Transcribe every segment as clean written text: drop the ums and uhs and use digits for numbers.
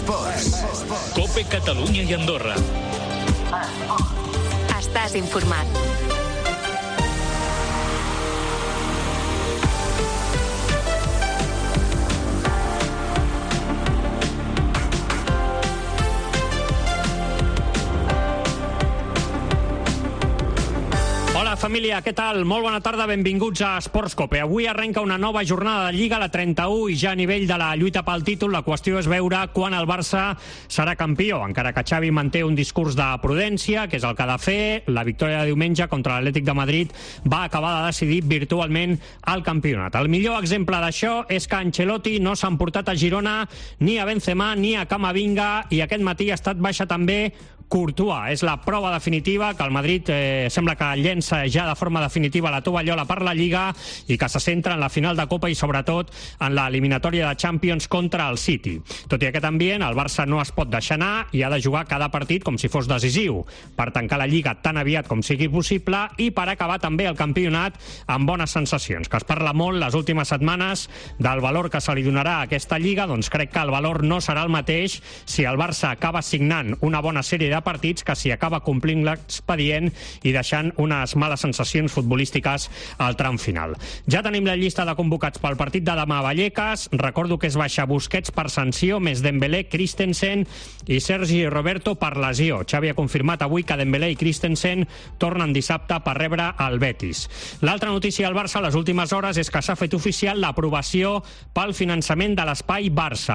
Esports. COPE Catalunya i Andorra. Estàs informat. Hola família, què tal? Molt bona tarda, benvinguts a Esports Cope. Avui arrenca una nova jornada de Lliga, la 31, i ja a nivell de la lluita pel títol la qüestió és veure quan el Barça serà campió, encara que Xavi manté un discurs de prudència, que és el que ha de fer. La victòria de diumenge contra l'Atlètic de Madrid va acabar de decidir virtualment el campionat. El millor exemple d'això és que Ancelotti no s'ha emportat a Girona ni a Benzema ni a Camavinga, i aquest matí ha estat baixa també Courtois. És la prova definitiva que el Madrid sembla que llença ja de forma definitiva la tovallola per la Lliga i que se centra en la final de Copa i sobretot en l'eliminatòria de Champions contra el City. Tot i aquest ambient, el Barça no es pot deixar anar i ha de jugar cada partit com si fos decisiu per tancar la Lliga tan aviat com sigui possible i per acabar també el campionat amb bones sensacions. Que es parla molt les últimes setmanes del valor que se li donarà a aquesta Lliga, doncs crec que el valor no serà el mateix si el Barça acaba signant una bona sèrie de partits que si acaba complint l'expedient i deixant unes males sensacions futbolístiques al tram final. Ja tenim la llista de convocats pel partit de demà a Vallecas. Recordo que es baixa Busquets per sanció, més Dembélé, Christensen i Sergi Roberto per lesió. Xavi ha confirmat avui que Dembélé i Christensen tornen dissabte per rebre el Betis. L'altra notícia al Barça a les últimes hores és que s'ha fet oficial l'aprovació pel finançament de l'espai Barça.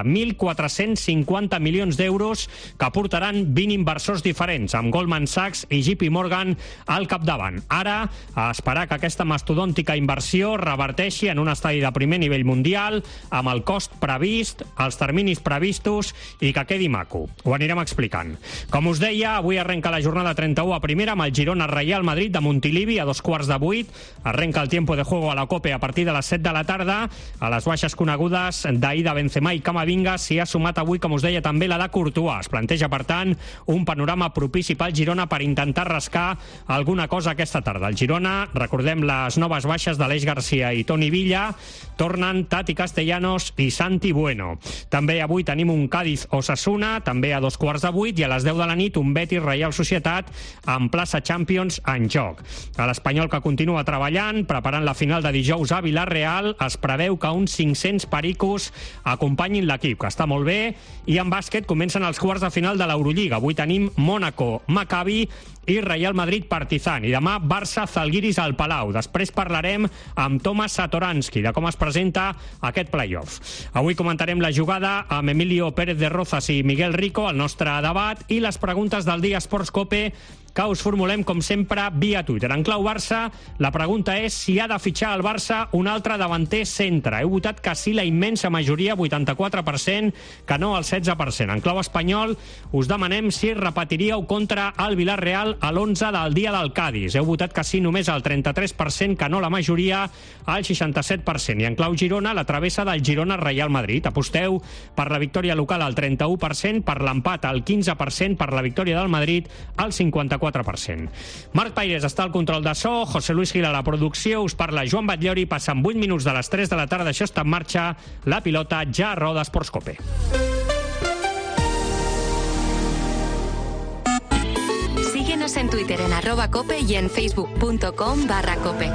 1.450 milions d'euros que aportaran 20 inversors diferents, amb Goldman Sachs i JP Morgan al capdavant. Ara, a esperar que aquesta mastodòntica inversió reverteixi en un estadi de primer nivell mundial, amb el cost previst, els terminis previstos i que quedi maco. Ho anirem explicant. Com us deia, avui arrenca la jornada 31 a primera amb el Girona Real Madrid de Montilivi a 7:15. Arrenca el tiempo de juego a la Cope a partir de les 7 de la tarda. A les baixes conegudes d'Aida, Benzema i Camavinga s'hi ha sumat avui, com us deia, també la de Courtois. Es planteja, per tant, un panorama propici pel Girona per intentar rascar alguna cosa aquesta tarda. El Girona, recordem les noves baixes d'Aleix Garcia i Toni Villa, tornen Tati Castellanos i Santi Bueno. També avui tenim un Cádiz-Osasuna, també a 7:15, i a les 10 de la nit un Betis-Reial Societat amb plaça Champions en joc. A l'Espanyol, que continua treballant, preparant la final de dijous a Villarreal, es preveu que uns 500 pericos acompanyin l'equip, que està molt bé, i en bàsquet comencen els quarts de final de l'Eurolliga. Avui tenim Mónaco, Maccabi i Real Madrid Partizan, i demà Barça Zalgiris al Palau. Després parlarem amb Tomas Satoransky de com es presenta aquest playoff. Avui comentarem la jugada amb Emilio Pérez de Rozas i Miguel Rico, el nostre debat, i les preguntes del dia Esports Cope que us formulem, com sempre, via Twitter. En clau Barça, la pregunta és si ha de fitxar al Barça un altre davanter centre. Heu votat que sí la immensa majoria, 84%, que no el 16%. En clau espanyol, us demanem si repetiríeu contra el Villarreal a l'11 del dia del Cádiz. Heu votat que sí només el 33%, que no la majoria, el 67%. I en clau Girona, la travessa del Girona-Real Madrid. Aposteu per la victòria local al 31%, per l'empat al 15%, per la victòria del Madrid al 54%. Marc Paires està al control de so, José Luis Gil a la producció, us parla Joan Batllori, passen 8 minuts de les 3 de la tarda, això està en marxa, la pilota ja roda Esports Cope. Síguenos en Twitter en @cope y en facebook.com/cope.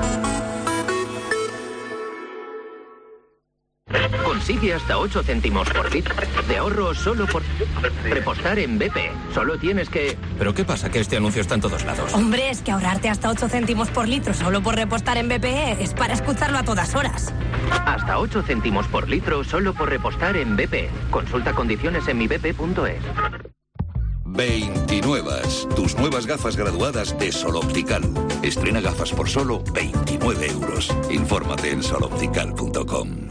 Consigue hasta 8 céntimos por litro de ahorro solo por repostar en BP. Solo tienes que... ¿Pero qué pasa? Que este anuncio está en todos lados. Hombre, es que ahorrarte hasta 8 céntimos por litro solo por repostar en BP es para escucharlo a todas horas. Hasta 8 céntimos por litro solo por repostar en BP. Consulta condiciones en mibp.es. 29. Tus nuevas gafas graduadas de Sol Optical. Estrena gafas por solo 29 euros. Infórmate en soloptical.com.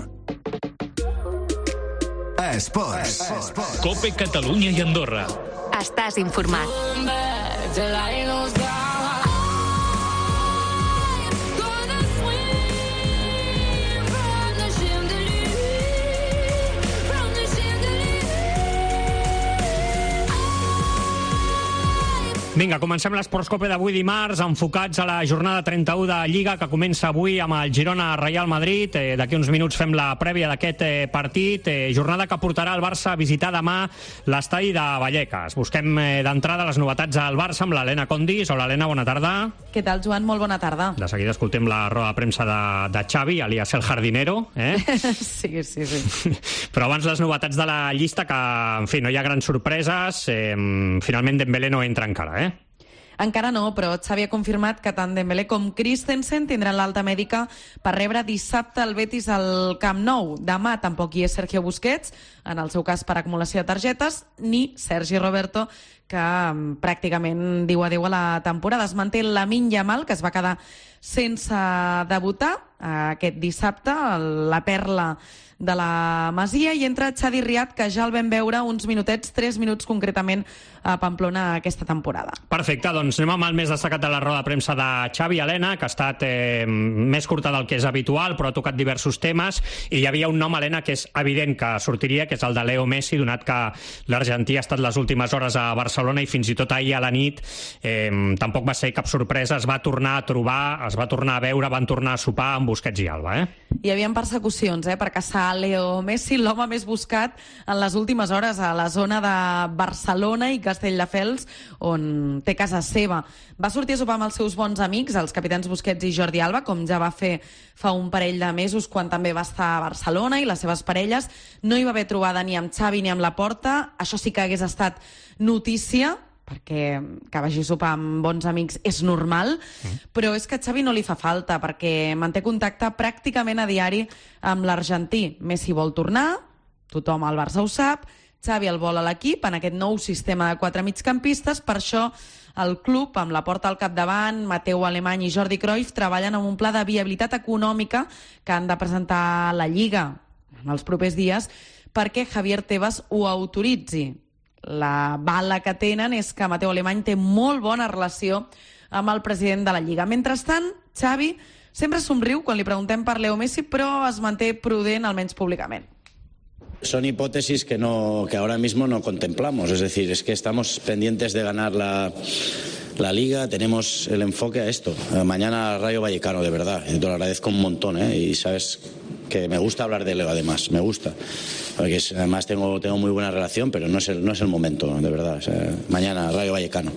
Esports. COPE Catalunya i Andorra. Estàs informat. Vinga, comencem l'Esportscope d'avui dimarts, enfocats a la jornada 31 de Lliga, que comença avui amb el Girona-Real Madrid. D'aquí uns minuts fem la prèvia d'aquest partit. Jornada que portarà el Barça a visitar demà l'estadi de Vallecas. Busquem d'entrada les novetats al Barça amb l'Helena Condis. Hola, Helena, bona tarda. Què tal, Joan? Molt bona tarda. De seguida escoltem la roda de premsa de Xavi, alias el jardinero. Sí. Però abans les novetats de la llista, que, en fi, no hi ha grans sorpreses. Finalment Dembélé no entra encara, Encara no, però Xavi ha confirmat que tant Dembélé com Christensen tindran l'alta mèdica per rebre dissabte el Betis al Camp Nou. Demà tampoc hi és Sergio Busquets, en el seu cas per acumulació de targetes, ni Sergi Roberto, que pràcticament diu adéu a la temporada. Es manté Lamine Yamal, que es va quedar sense debutar aquest dissabte, la perla de la Masia, i entra Chadi Riad, que ja el vam veure uns minutets, 3 minuts concretament, a Pamplona aquesta temporada. Perfecte, doncs anem amb el més destacat de la roda de premsa de Xavi. Helena, que ha estat més curta del que és habitual, però ha tocat diversos temes, i hi havia un nom, Helena, que és evident que sortiria, que és el de Leo Messi, donat que l'argentí ha estat les últimes hores a Barcelona i fins i tot ahir a la nit tampoc va ser cap sorpresa, es va tornar a trobar, es va tornar a veure, van tornar a sopar amb Busquets i Alba. Hi havia persecucions per caçar Leo Messi, l'home més buscat en les últimes hores a la zona de Barcelona i Castelldefels, on té casa seva. Va sortir a sopar amb els seus bons amics, els capitans Busquets i Jordi Alba, com ja va fer fa un parell de mesos quan també va estar a Barcelona, i les seves parelles. No hi va haver trobada ni amb Xavi ni amb Laporta. Això sí que hagués estat notícia, perquè que vagi a sopar amb bons amics és normal, però és que a Xavi no li fa falta, perquè manté contacte pràcticament a diari amb l'argentí. Messi vol tornar, tothom al Barça ho sap, Xavi el vol a l'equip en aquest nou sistema de 4 migcampistes. Per això el club, amb Laporta al capdavant, Mateu Alemany i Jordi Cruyff, treballen en un pla de viabilitat econòmica que han de presentar a la Lliga en els propers dies perquè Javier Tebas ho autoritzi. La bala que tenen és que Mateu Alemany té molt bona relació amb el president de la Lliga. Mentrestant, Xavi sempre somriu quan li preguntem per Leo Messi, però es manté prudent, almenys públicament. Son hipótesis que ahora mismo no contemplamos, es decir, es que estamos pendientes de ganar la Liga, tenemos el enfoque a esto. Mañana Rayo Vallecano, de verdad, y te lo agradezco un montón, y sabes que me gusta hablar de Leo, además, me gusta, porque además tengo muy buena relación, pero no es el momento, de verdad. O sea, mañana Rayo Vallecano.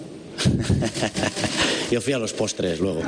Yo fui a los postres luego.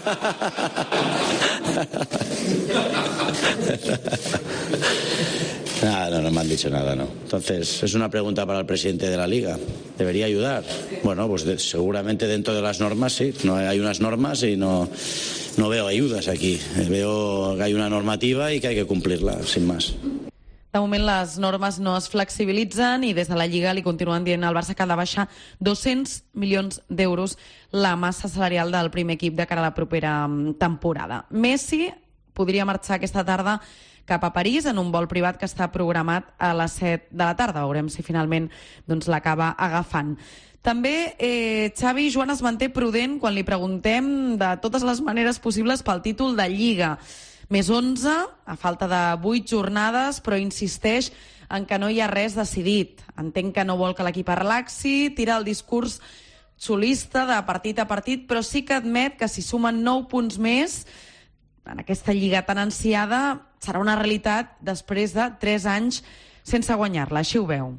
Nada, no me han dicho nada, no. Entonces, es una pregunta para el presidente de la Liga. ¿Debería ayudar? Bueno, pues seguramente dentro de las normas, sí. No hay unas normas y no veo ayudas aquí. Veo que hay una normativa y que hay que cumplirla, sin más. De moment les normes no es flexibilitzen i des de la Lliga li continuen dient al Barça que ha de baixar 200 milions d'euros la massa salarial del primer equip de cara a la propera temporada. Messi podria marxar aquesta tarda cap a París en un vol privat que està programat a les 7 de la tarda. Veurem si finalment l'acaba agafant. També Xavi Joan es manté prudent quan li preguntem de totes les maneres possibles pel títol de Lliga. Més 11, a falta de 8 jornades, però insisteix en que no hi ha res decidit. Entenc que no vol que l'equip relaxi, tira el discurs xulista de partit a partit, però sí que admet que si sumen 9 punts més en aquesta Lliga tan ansiada serà una realitat després de 3 anys sense guanyar-la. Així ho veu.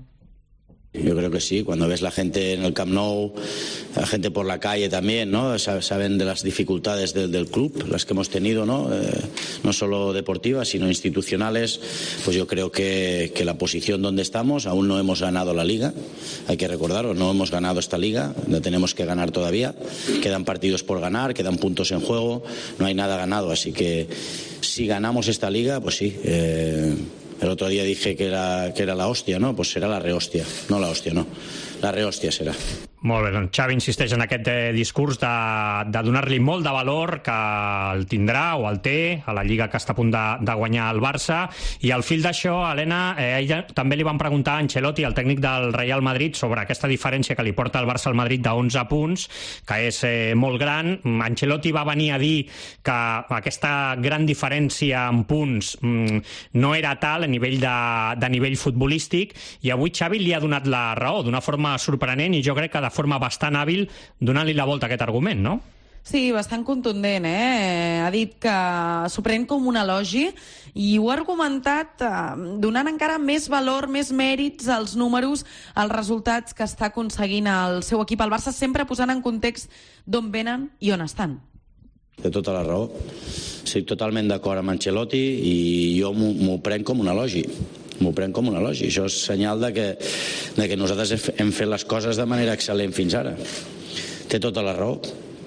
Yo creo que sí, cuando ves la gente en el Camp Nou, la gente por la calle también, ¿no? Saben de las dificultades del club, las que hemos tenido, ¿no? No solo deportivas, sino institucionales. Pues yo creo que la posición donde estamos, aún no hemos ganado la Liga, hay que recordarlo, no hemos ganado esta Liga, la tenemos que ganar todavía, quedan partidos por ganar, quedan puntos en juego, no hay nada ganado, así que si ganamos esta Liga, pues sí, el otro día dije que era la hòstia, ¿no? Pues serà la rehòstia. No la hòstia, no. La rehòstia serà. Molt bé, doncs Xavi insisteix en aquest discurs de donar-li molt de valor, que el tindrà o el té a la Lliga que està a punt de guanyar el Barça. I al fil d'això, Helena, ella també li van preguntar a Ancelotti, el tècnic del Real Madrid, sobre aquesta diferència que li porta el Barça al Madrid d'11 punts, que és molt gran. Ancelotti va venir a dir que aquesta gran diferència en punts no era tal a nivell de nivell futbolístic, i avui Xavi li ha donat la raó d'una forma sorprenent, i jo crec que de de forma bastant hàbil donant-li la volta a aquest argument, no? Sí, bastant contundent, Ha dit que s'ho pren com un elogi i ho ha argumentat donant encara més valor, més mèrits als números, als resultats que està aconseguint el seu equip. El Barça sempre posant en context d'on venen i on estan. Té tota la raó. Estic totalment d'acord amb Ancelotti i jo m'ho prenc com un elogi. M'ho prenc com un elogi. Això és senyal de que nosaltres hem fet les coses de manera excel·lent fins ara. Té tota la raó.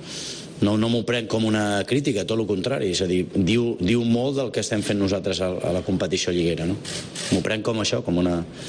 No m'ho prenc com una crítica, tot el contrari. És a dir, diu molt del que estem fent nosaltres a la competició lliguera, no? M'ho prenc com això, com un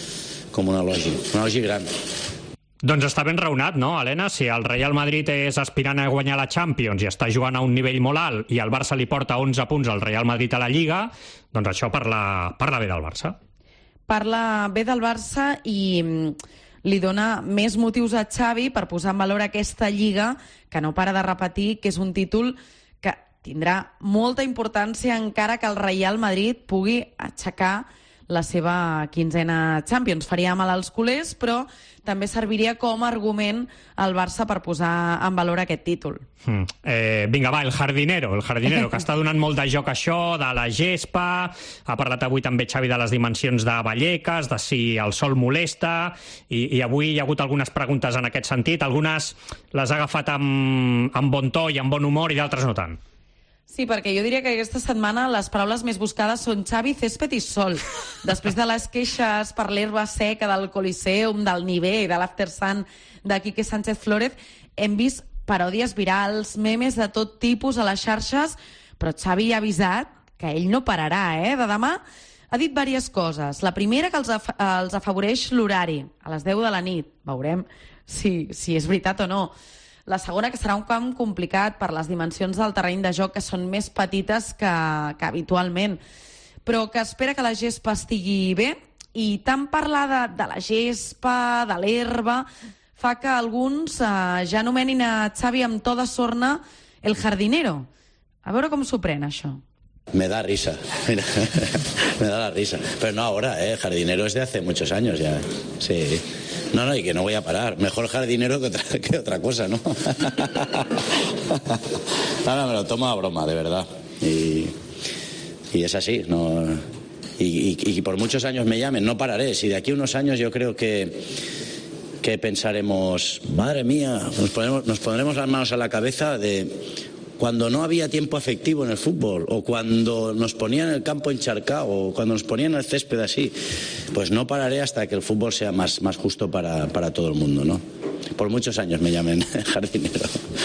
elogi. Un elogi gran. Doncs està ben raonat, no, Helena? Si el Real Madrid és aspirant a guanyar la Champions i està jugant a un nivell molt alt i el Barça li porta 11 punts al Real Madrid a la Lliga, doncs això parla bé del Barça. Parla bé del Barça i li dona més motius a Xavi per posar en valor aquesta Lliga, que no para de repetir que és un títol que tindrà molta importància encara que el Real Madrid pugui aixecar la seva 15a Champions. Faria mal als culers, però també serviria com a argument al Barça per posar en valor aquest títol. Vinga, va, el jardinero, que està donant molt de joc això, de la gespa. Ha parlat avui també Xavi de les dimensions de Vallecas, de si el sol molesta, i avui hi ha hagut algunes preguntes en aquest sentit. Algunes les ha agafat amb bon to i amb bon humor i d'altres no tant. Sí, perquè jo diria que aquesta setmana les paraules més buscades són Xavi, césped i sol. Després de les queixes per l'herba seca del Coliseum, del nivell, de l'After Sun de Quique Sánchez Flórez, hem vist paròdies virals, memes de tot tipus a les xarxes, però Xavi ha avisat que ell no pararà, de demà. Ha dit diverses coses. La primera, que els afavoreix l'horari, a les 10 de la nit. Veurem si és veritat o no. La segona, que serà un camp complicat per les dimensions del terreny de joc, que són més petites que habitualment, però que espera que la gespa estigui bé, i tant parlar de la gespa, de l'herba, fa que alguns ja anomenin a Xavi amb to de sorna el jardinero. A veure com s'ho pren, això. Me da risa, mira, me da la risa. Pero no ahora, jardinero es de hace muchos años ya, sí. No, y que no voy a parar. Mejor jardinero que otra cosa, ¿no? No, me lo tomo a broma, de verdad. Y es así, ¿no? Y por muchos años me llamen, no pararé. Si de aquí a unos años yo creo que pensaremos, madre mía, nos pondremos las manos a la cabeza de cuando no había tiempo efectivo en el fútbol, o cuando nos ponían el campo encharcado, o cuando nos ponían el césped así, pues no pararé hasta que el fútbol sea más justo para todo el mundo, ¿no? Por muchos años me llamen jardinero.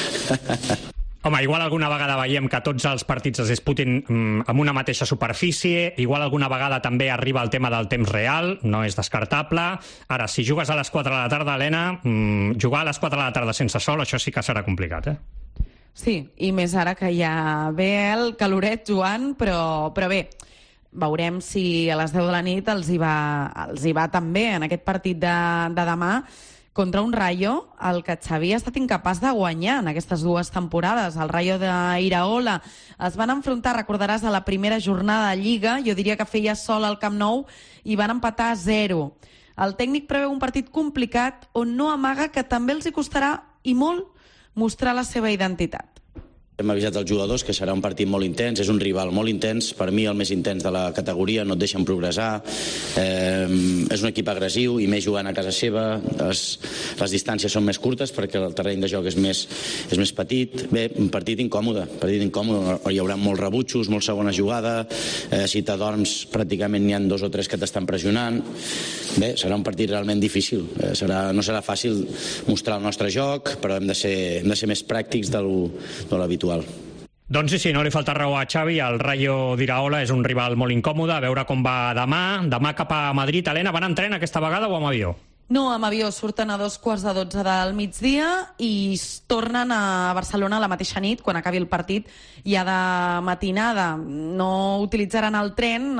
Home, igual alguna vegada veiem que tots els partits es disputin amb una mateixa superfície, igual alguna vegada també arriba el tema del temps real, no és descartable. Ara, si jugues a les 4 de la tarda, Helena, jugar a les 4 de la tarda sense sol, això sí que serà complicat, Sí, i més ara que ja ve el caloret, Joan, però bé, veurem si a les 10 de la nit els hi va tan bé en aquest partit de demà contra un Rayo, el que Xavi ha estat incapaç de guanyar en aquestes dues temporades. El Rayo d'Iraola es van enfrontar, recordaràs, a la primera jornada de Lliga, jo diria que feia sol al Camp Nou, i van empatar a 0. El tècnic preveu un partit complicat on no amaga que també els hi costarà, i molt, mostrar la seva identitat. Hem avisat als jugadors que serà un partit molt intens, és un rival molt intens, per mi el més intens de la categoria, no et deixen progressar, és un equip agressiu i més jugant a casa seva, les distàncies són més curtes perquè el terreny de joc és més petit. Bé, un partit incòmode, hi haurà molts rebutjos, molt segona jugada, si t'adorms pràcticament n'hi ha 2 o 3 que t'estan pressionant. Bé, serà un partit realment difícil, no serà fàcil mostrar el nostre joc, però hem de ser més pràctics de l'habitual. Doncs sí, no li falta raó a Xavi, el Rayo d'Iraola és un rival molt incòmode, a veure com va demà cap a Madrid. Helena, van en tren aquesta vegada o amb avió? No, amb avió, surten a 11:45 del migdia i tornen a Barcelona la mateixa nit, quan acabi el partit, ja de matinada. No utilitzaran el tren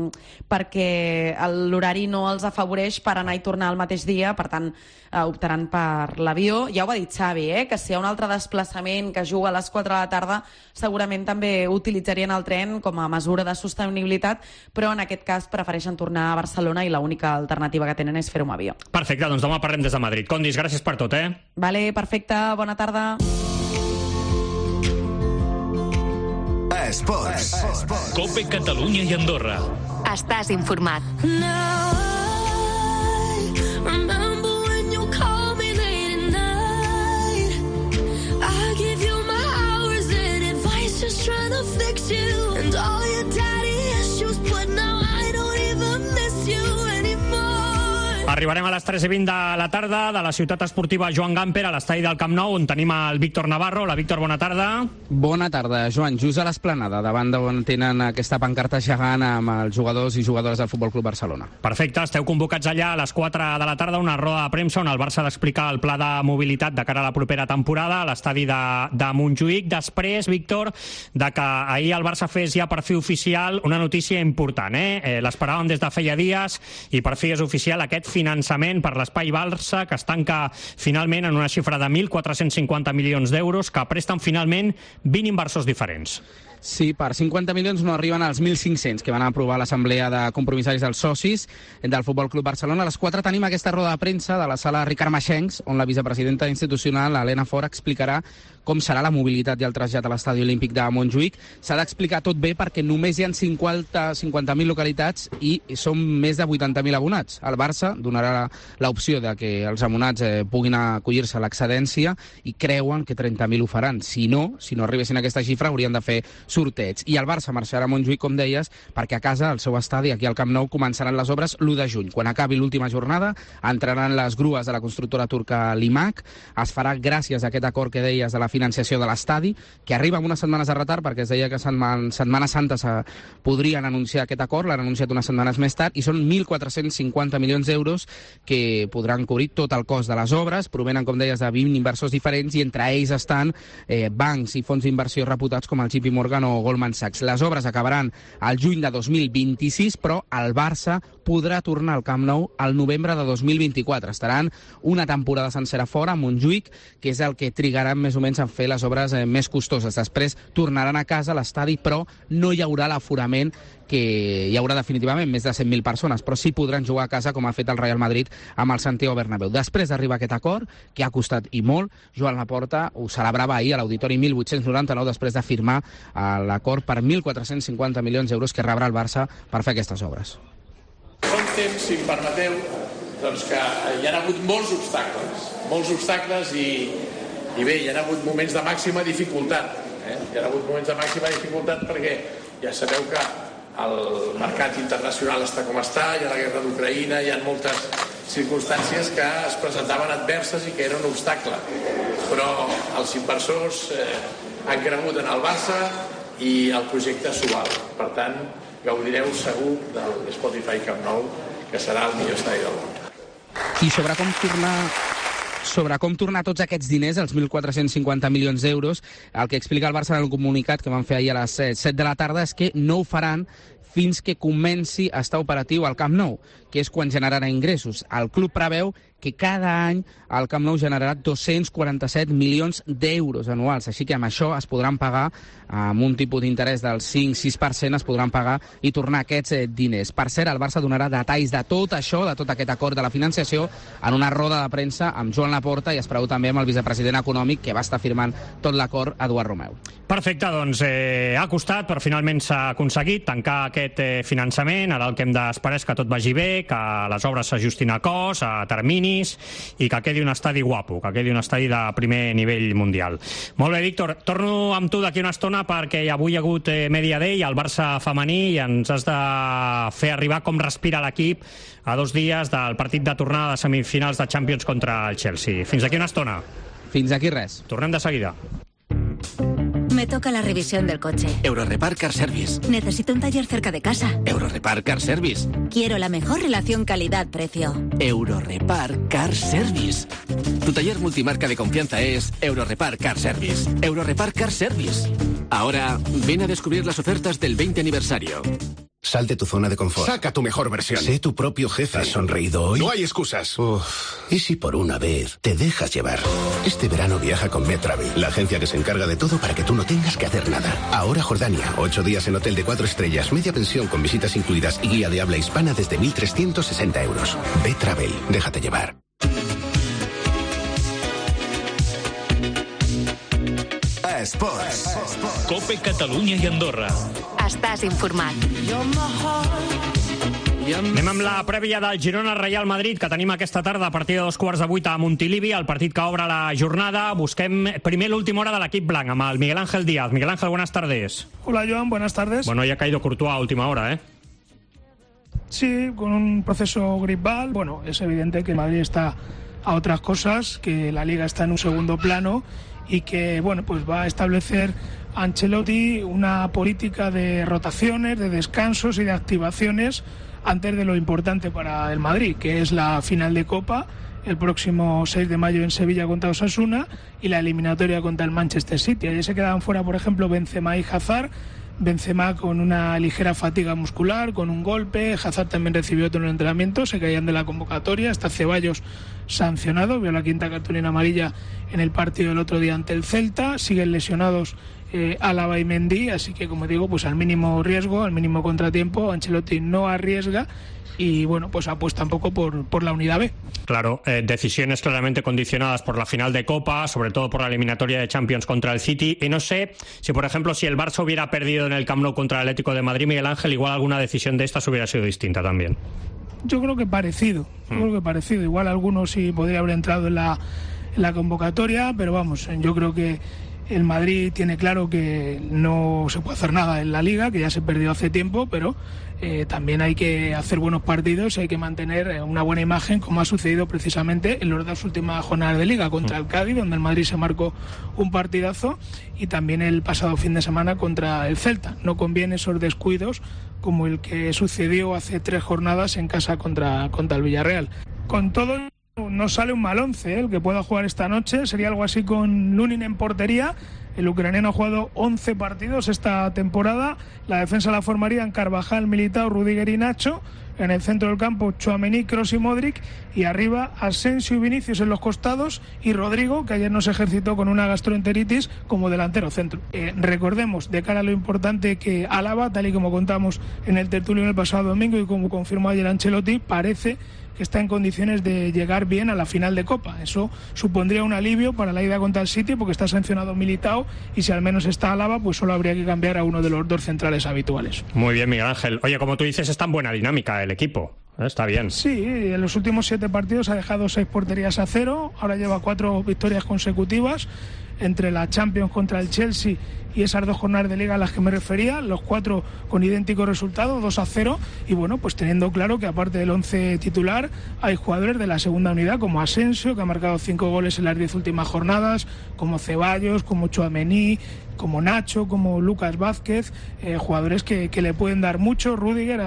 perquè l'horari no els afavoreix per anar i tornar el mateix dia, per tant, optaran per l'avió. Ja ho ha dit Xavi, que si hi ha un altre desplaçament que juga a les 4 de la tarda, segurament també utilitzarien el tren com a mesura de sostenibilitat, però en aquest cas prefereixen tornar a Barcelona i l'única alternativa que tenen és fer-ho amb avió. Perfecte, doncs demà parlem des de Madrid. Condis, gràcies per tot, Vale, perfecte, bona tarda. Esports. COPE Catalunya i Andorra. Estàs informat. Arribarem a les 3:20 de la tarda de la ciutat esportiva Joan Gamper a l'estadi del Camp Nou, on tenim el Víctor Navarro. Hola, Víctor, bona tarda. Bona tarda, Joan. Just a l'Esplanada, davant d'on tenen aquesta pancarta gegant amb els jugadors i jugadores del Futbol Club Barcelona. Perfecte, esteu convocats allà a les 4 de la tarda, una roda de premsa on el Barça ha d'explicar el pla de mobilitat de cara a la propera temporada a l'estadi de Montjuïc. Després, Víctor, de que ahir el Barça fes ja per fi oficial una notícia important. L'esperàvem des de feia dies i per fi és oficial aquest finançament per l'Espai Barça, que es tanca finalment en una xifra de 1.450 milions d'euros, que presten finalment 20 inversors diferents. Sí, per 50 milions no arriben als 1.500 que van aprovar l'Assemblea de Compromissaris dels Socis del Futbol Club Barcelona. A les 4 tenim aquesta roda de premsa de la sala Ricard Maxencs, on la vicepresidenta institucional, Helena Fort, explicarà com serà la mobilitat i el trasllat a l'Estadi Olímpic de Montjuïc. S'ha d'explicar tot bé perquè només hi ha 50.000 localitats i són més de 80.000 abonats. El Barça donarà l'opció de que els abonats puguin acollir-se a l'excedència i creuen que 30.000 ho faran. Si no arribessin a aquesta xifra, haurien de fer sorteig. I el Barça marxarà a Montjuïc, com deies, perquè a casa, al seu estadi, aquí al Camp Nou, començaran les obres l'1 de juny. Quan acabi l'última jornada, entraran les grues de la constructora turca Limac. Es farà gràcies a aquest acord que deies de la financiació de l'estadi, que arriba amb unes setmanes de retard, perquè es deia que Setmana Santa podrien anunciar aquest acord, l'han anunciat unes setmanes més tard, i són 1.450 milions d'euros que podran cobrir tot el cost de les obres. Provenen, com deies, de 20 inversors diferents i entre ells estan bancs i fons d'inversió reputats com el JP Morgan o Goldman Sachs. Les obres acabaran al juny de 2026, però el Barça podrà tornar al Camp Nou al novembre de 2024. Estaran una temporada sencera fora a Montjuïc, que és el que trigaran més o menys a fer les obres més costoses. Després tornaran a casa a l'estadi, però no hi haurà l'aforament que hi haurà definitivament, més de 100.000 persones, però sí podran jugar a casa com ha fet el Real Madrid amb el Santiago Bernabéu. Després d'arribar aquest acord, que ha costat i molt, Joan Laporta ho celebrava ahir a l'Auditori 1899 després de firmar l'acord per 1.450 milions d'euros que rebrà el Barça per fer aquestes obres. Són temps, si em permeteu, doncs que hi ha hagut molts obstacles i bé, hi ha hagut moments de màxima dificultat. Hi ha hagut moments de màxima dificultat perquè ja sabeu que el mercat internacional està com està, hi ha la guerra d'Ucraïna, hi ha moltes circumstàncies que es presentaven adverses i que eren un obstacle. Però els inversors han cregut en el Barça i el projecte s'ho val. Per tant, gaudireu segur del Spotify Camp Nou, que serà el millor estadi del món. I sobre com tornar tots aquests diners, els 1.450 milions d'euros, el que explica el Barça en el comunicat que van fer ahir a les 7 de la tarda és que no ho faran fins que comenci a estar operatiu al Camp Nou, que és quan generarà ingressos. El club preveu que cada any el Camp Nou generarà 247 milions d'euros anuals, així que amb això es podran pagar, amb un tipus d'interès del 5-6%, es podran pagar i tornar aquests diners. Per cert, el Barça donarà detalls de tot això, de tot aquest acord de la financiació, en una roda de premsa amb Joan Laporta i es preveu també amb el vicepresident econòmic, que va estar firmant tot l'acord, Eduard Romeu. Perfecte, doncs ha costat, però finalment s'ha aconseguit tancar aquest finançament. Ara el que hem d'esperar és que tot vagi bé, que les obres s'ajustin a cost, a terminis, i que quedi un estadi guapo, que quedi un estadi de primer nivell mundial. Molt bé, Víctor, torno amb tu d'aquí una estona perquè avui hi ha hagut Media Day al Barça femení i ens has de fer arribar com respira l'equip a 2 dies del partit de tornada de semifinals de Champions contra el Chelsea. Fins aquí una estona. Fins aquí res. Tornem de seguida. Me toca la revisión del coche. Eurorepar Car Service. Necesito un taller cerca de casa. Eurorepar Car Service. Quiero la mejor relación calidad-precio. Eurorepar Car Service. Tu taller multimarca de confianza es Eurorepar Car Service. Eurorepar Car Service. Ahora, ven a descubrir las ofertas del 20 aniversario. Sal de tu zona de confort. Saca tu mejor versión. Sé tu propio jefe. ¿Has sonreído hoy? No hay excusas. ¿Y si por una vez te dejas llevar? Este verano viaja con Metravel, la agencia que se encarga de todo para que tú no tengas que hacer nada. Ahora Jordania, 8 días en hotel de 4 estrellas, media pensión con visitas incluidas y guía de habla hispana desde 1.360 euros. Metravel, déjate llevar. Esports. Cope Catalunya i Andorra. Estàs informat. Anem amb la prèvia del Girona-Real Madrid, que tenim aquesta tarda a partir de 7:15 a Montilivi, el partit que obre la jornada. Busquem primer l'última hora de l'equip blanc, amb el Miguel Ángel Díaz. Miguel Ángel, buenas tardes. Hola, Joan, buenas tardes. Bueno, ya ha caído Courtois a última hora, ¿eh? Sí, con un proceso gripal. Bueno, es evidente que Madrid está a otras cosas, que la Liga está en un segundo plano y que, bueno, pues va a establecer Ancelotti una política de rotaciones, de descansos y de activaciones antes de lo importante para el Madrid, que es la final de Copa el próximo 6 de mayo en Sevilla contra Osasuna y la eliminatoria contra el Manchester City. Allí se quedaban fuera, por ejemplo, Benzema y Hazard. Benzema con una ligera fatiga muscular, con un golpe. Hazard también recibió otro en el entrenamiento, se caían de la convocatoria. Está Ceballos sancionado, vio la quinta cartulina amarilla en el partido del otro día ante el Celta. Siguen lesionados Álava y Mendy, así que, como digo, pues al mínimo riesgo, al mínimo contratiempo, Ancelotti no arriesga y, bueno, pues apuesta un poco por la unidad B. Claro, decisiones claramente condicionadas por la final de Copa, sobre todo por la eliminatoria de Champions contra el City, y no sé si, por ejemplo, si el Barça hubiera perdido en el Camp Nou contra el Atlético de Madrid, Miguel Ángel, igual alguna decisión de estas hubiera sido distinta también. Yo creo que parecido, igual algunos sí podría haber entrado en la convocatoria, pero vamos, yo creo que el Madrid tiene claro que no se puede hacer nada en la Liga, que ya se perdió hace tiempo, pero también hay que hacer buenos partidos y hay que mantener una buena imagen, como ha sucedido precisamente en las 2 últimas jornadas de Liga, contra el Cádiz, donde el Madrid se marcó un partidazo, y también el pasado fin de semana contra el Celta. No conviene esos descuidos como el que sucedió hace 3 jornadas en casa contra el Villarreal. Con todo, no sale un mal 11, el que pueda jugar esta noche. Sería algo así con Lunin en portería. El ucraniano ha jugado 11 partidos esta temporada. La defensa la formarían Carvajal, Militao, Rudiger y Nacho. En el centro del campo, Tchouaméni, Kroos y Modric. Y arriba, Asensio y Vinicius en los costados. Y Rodrigo, que ayer no se ejercitó con una gastroenteritis, como delantero centro. Recordemos, de cara a lo importante, que Álava, tal y como contamos en el tertulio el pasado domingo y como confirmó ayer Ancelotti, parece que está en condiciones de llegar bien a la final de Copa. Eso supondría un alivio para la ida contra el City, porque está sancionado Militao, y si al menos está Álava, pues solo habría que cambiar a uno de los 2 centrales habituales. Muy bien, Miguel Ángel. Oye, como tú dices, está en buena dinámica el equipo. Está bien. Sí, en los últimos 7 partidos ha dejado 6 porterías a 0, ahora lleva 4 victorias consecutivas, entre la Champions contra el Chelsea y esas 2 jornadas de Liga a las que me refería, los 4 con idéntico resultado, 2-0, y bueno, pues teniendo claro que aparte del 11 titular hay jugadores de la segunda unidad como Asensio, que ha marcado 5 goles en las 10 últimas jornadas, como Ceballos, como Tchouaméni, como Nacho, como Lucas Vázquez, jugadores que le pueden dar mucho. Rudiger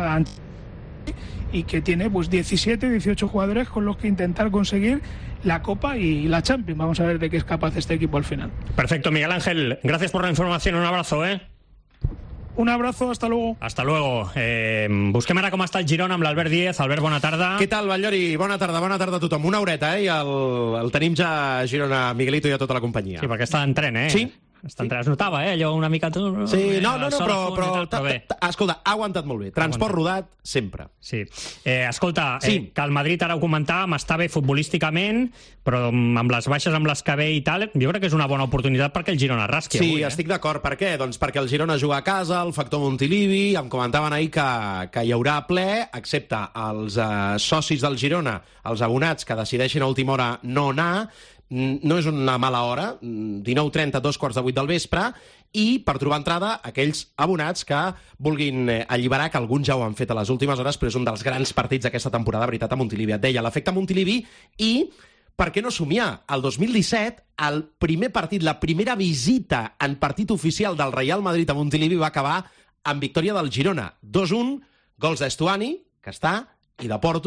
y que tiene pues 17, 18 jugadores con los que intentar conseguir la Copa y la Champions. Vamos a ver de qué es capaz este equipo al final. Perfecto, Miguel Ángel. Gracias por la información. Un abrazo, ¿eh? Un abrazo, hasta luego. Hasta luego. Busquem ara com està el Girona amb l'Albert Díez. Albert, bona tarda. Què tal, Batllori? Bona tarda a tothom. Una horeta, I el tenim ja a Girona, Miguelito i a tota la companyia. Sí, perquè està en tren, Sí. Està entre... Es notava, allò una mica... Sí, no, però escolta, ha aguantat molt bé. Transport rodat, sempre. Sí. Escolta, que el Madrid, ara ho comentàvem, està bé futbolísticament, però amb les baixes amb les que ve i tal, jo crec que és una bona oportunitat perquè el Girona rasqui avui. Sí, estic d'acord. Per què? Doncs perquè el Girona juga a casa, el factor Montilivi, em comentaven ahir que hi haurà ple, excepte els socis del Girona, els abonats que decideixin a última hora no anar. No és una mala hora, 19:30, 7:45 del vespre, i per trobar entrada aquells abonats que vulguin alliberar, que alguns ja ho han fet a les últimes hores, però és un dels grans partits d'aquesta temporada, veritat, a Montilivi. Et deia, l'efecte Montilivi, i per què no somiar? El 2017, el primer partit, la primera visita en partit oficial del Real Madrid a Montilivi va acabar amb victòria del Girona. 2-1, gols d'Estuani, que està, i de Porto,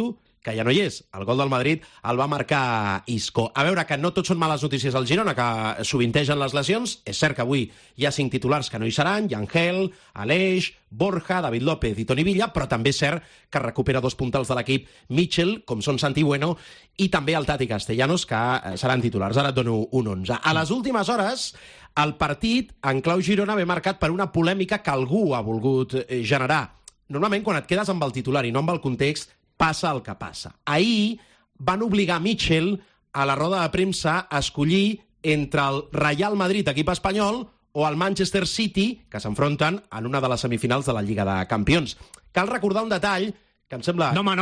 que ja no hi és. El gol del Madrid el va marcar Isco. A veure, que no tot són males notícies al Girona, que sovintegen les lesions. És cert que avui hi ha 5 titulars que no hi seran, Yangel, Aleix, Borja, David López i Toni Villa, però també és cert que recupera 2 puntals de l'equip Mitchell, com són Santi Bueno, i també el Tati Castellanos, que seran titulars. Ara et dono un 11. A les últimes hores, el partit en clau Girona ve marcat per una polèmica que algú ha volgut generar. Normalment, quan et quedes amb el titular i no amb el context, passa el que passa. Ahir van obligar Mitchell a la roda de premsa a escollir entre el Real Madrid, equip espanyol, o el Manchester City, que s'enfronten en una de les semifinals de la Lliga de Campions. Cal recordar un detall que em sembla no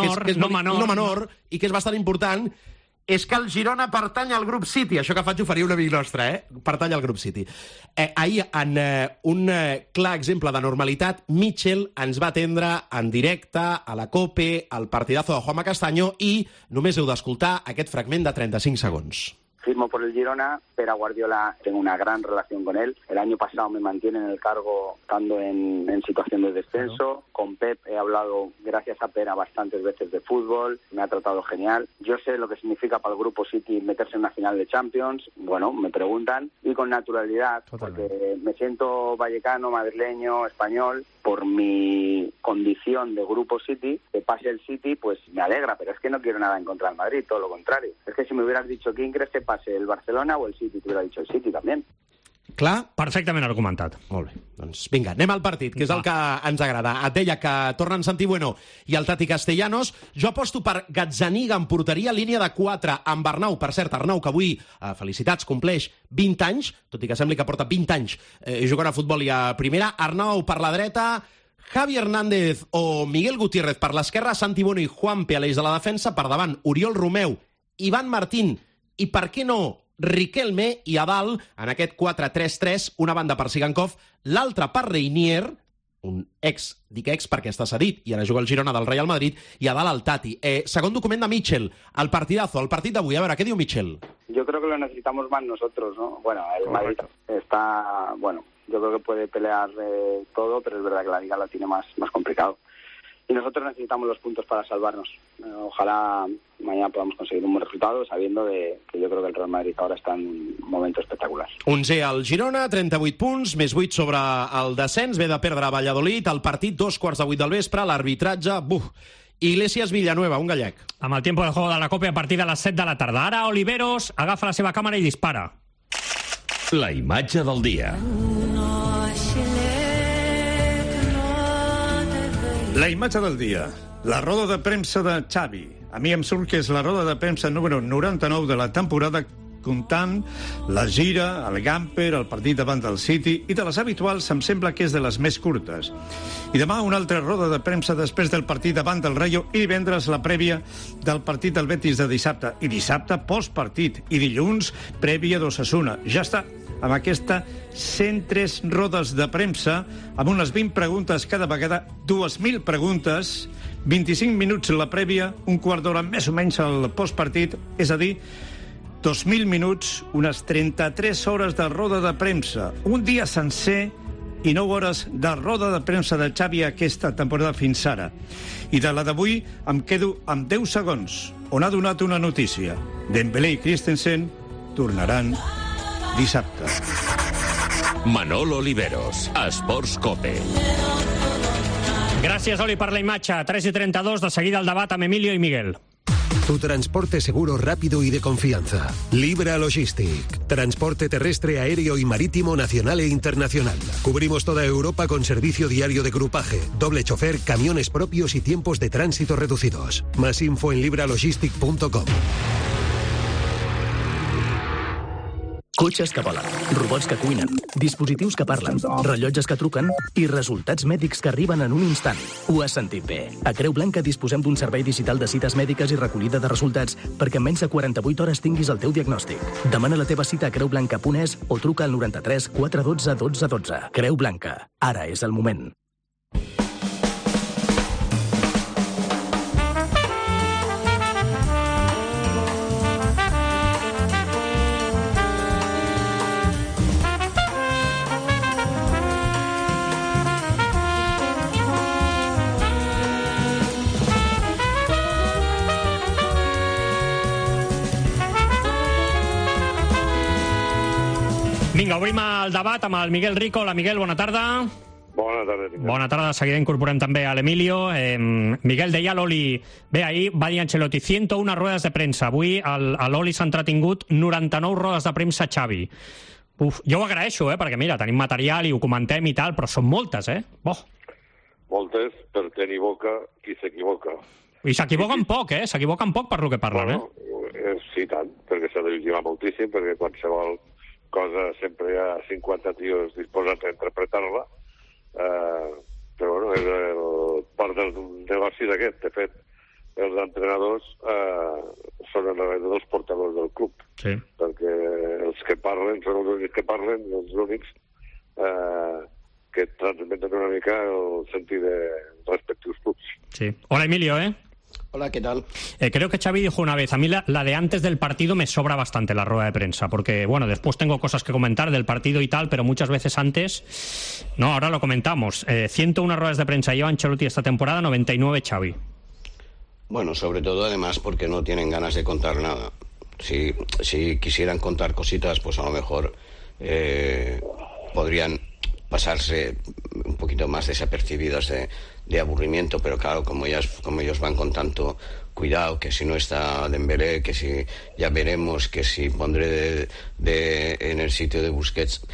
menor, i que és bastant important, és que el Girona pertany al grup City. Això que faig ho faria un amic nostre, Pertany al grup City. Ahir, en un clar exemple de normalitat, Mitchell ens va atendre en directe a la COPE, al partidazo de Juanma Castaño, i només heu d'escoltar aquest fragment de 35 segons. Firmo por el Girona, Pera Guardiola, tengo una gran relación con él. El año pasado me mantiene en el cargo estando en situación de descenso. Con Pep he hablado, gracias a Pera, bastantes veces de fútbol. Me ha tratado genial. Yo sé lo que significa para el Grupo City meterse en una final de Champions. Bueno, me preguntan. Y con naturalidad, porque me siento vallecano, madrileño, español. Por mi condición de Grupo City, que pase el City, pues me alegra, pero es que no quiero nada en contra del Madrid, todo lo contrario. Es que si me hubieras dicho quién crees que pase, el Barcelona o el City, te hubiera dicho el City también. Clar? Perfectament argumentat. Molt bé. Doncs vinga, anem al partit, que és el que ens agrada. Et deia que tornen Santi Bueno i el Tati Castellanos. Jo aposto per Gazzaniga en porteria, línia de 4 amb Arnau. Per cert, Arnau, que avui, felicitats, compleix 20 anys, tot i que sembli que porta 20 anys jugant a futbol i a primera. Arnau per la dreta, Javi Hernández o Miguel Gutiérrez per l'esquerra, Santi Bueno i Juanpe a l'eix de la defensa, per davant Oriol Romeu, Ivan Martín i, per què no, Riquelme, i a dalt, en aquest 4-3-3, una banda per Sigankov, l'altra per Reinier, un dic ex perquè està cedit i ara juga al Girona del Real Madrid, i a dalt el Tati. Segon document de Mitchell, el partidazo, el partit d'avui. A veure, què diu Mitchell? Yo creo que lo necesitamos más nosotros, ¿no? Bueno, el Madrid está, bueno, yo creo que puede pelear todo, pero es verdad que la Liga la tiene más complicado. Y nosotros necesitamos los puntos para salvarnos. Ojalá mañana podamos conseguir un buen resultado, sabiendo que yo creo que el Real Madrid ahora está en un momento espectacular. 11 al Girona, 38 punts, més 8 sobre el descens, ve de perdre a Valladolid, el partit 2:15 del vespre, l'arbitratge, Iglesias Villanueva, un gallec. Amb el tiempo del juego de la Copa a partir de les 7 de la tarda. Ara Oliveros agafa la seva càmera i dispara. La imatge del dia. La imatge del dia, la roda de premsa de Xavi. A mi em surt que és la roda de premsa número 99 de la temporada, comptant la gira, el Gamper, el partit davant del City, i de les habituals em sembla que és de les més curtes. I demà una altra roda de premsa després del partit davant del Rayo, i divendres la prèvia del partit del Betis de dissabte. I dissabte postpartit. I dilluns prèvia d'Osasuna. Ja està. Amb aquesta 103 rodes de premsa, amb unes 20 preguntes cada vegada, 2.000 preguntes, 25 minuts la prèvia, un quart d'hora més o menys al postpartit, és a dir, 2.000 minuts, unes 33 hores de roda de premsa, un dia sencer i 9 hores de roda de premsa de Xavi aquesta temporada fins ara. I de la d'avui em quedo amb 10 segons, on ha donat una notícia. Dembélé i Christensen tornaran dissabte. Manolo Oliveros, Esports Cope. Gràcies, Oli, per la imatge. 3:32, de seguida el debat amb Emilio i Miguel. Tu transporte seguro, rápido y de confianza. Libra Logistic. Transporte terrestre, aéreo y marítimo nacional e internacional. Cubrimos toda Europa con servicio diario de grupaje, doble chofer, camiones propios y tiempos de tránsito reducidos. Más info en libralogistic.com. Cotxes que volen, robots que cuinen, dispositius que parlen, rellotges que truquen i resultats mèdics que arriben en un instant. Ho has sentit bé. A Creu Blanca disposem d'un servei digital de cites mèdiques i recollida de resultats perquè en menys de 48 hores tinguis el teu diagnòstic. Demana la teva cita a creublanca.es o truca al 93 412 12 12. Creu Blanca. Ara és el moment. Vinga, obrim el debat amb el Miguel Rico. Hola, Miguel, bona tarda. Bona tarda. Bona tarda, de seguida incorporem també a l'Emilio. Miguel, deia l'Oli, bé, ahir va dir Ancelotti, 101 rodes de premsa. Avui l'Oli s'ha entretingut 99 rodes de premsa, Xavi. Uf, jo ho agraeixo, perquè mira, tenim material i ho comentem i tal, però són moltes, Moltes, per tenir boca qui s'equivoca. I s'equivoquen poc, s'equivoquen poc per lo que parlen, Sí, tant, perquè s'ha de vigilar moltíssim, perquè qualsevol cosa sempre hi ha 50 tios disposats a interpretar-la, però bueno, és el part del negoci d'aquest. De fet, els entrenadors són en realitat els portadors del club, perquè els que parlen són els únics que parlen, els únics que transmeten una mica el sentit dels respectius clubs. Sí. Hola, Emilio, Hola, ¿qué tal? Creo que Xavi dijo una vez, a mí la de antes del partido me sobra bastante la rueda de prensa, porque, bueno, después tengo cosas que comentar del partido y tal, pero muchas veces antes... No, ahora lo comentamos. 101 ruedas de prensa lleva Ancelotti esta temporada, 99 Xavi. Bueno, sobre todo, además, porque no tienen ganas de contar nada. Si quisieran contar cositas, pues a lo mejor podrían pasarse un poquito más desapercibidos de aburrimiento, pero claro, como ellos van con tanto cuidado, que si no está Dembélé, que si ya veremos, que si pondré en el sitio de Busquets.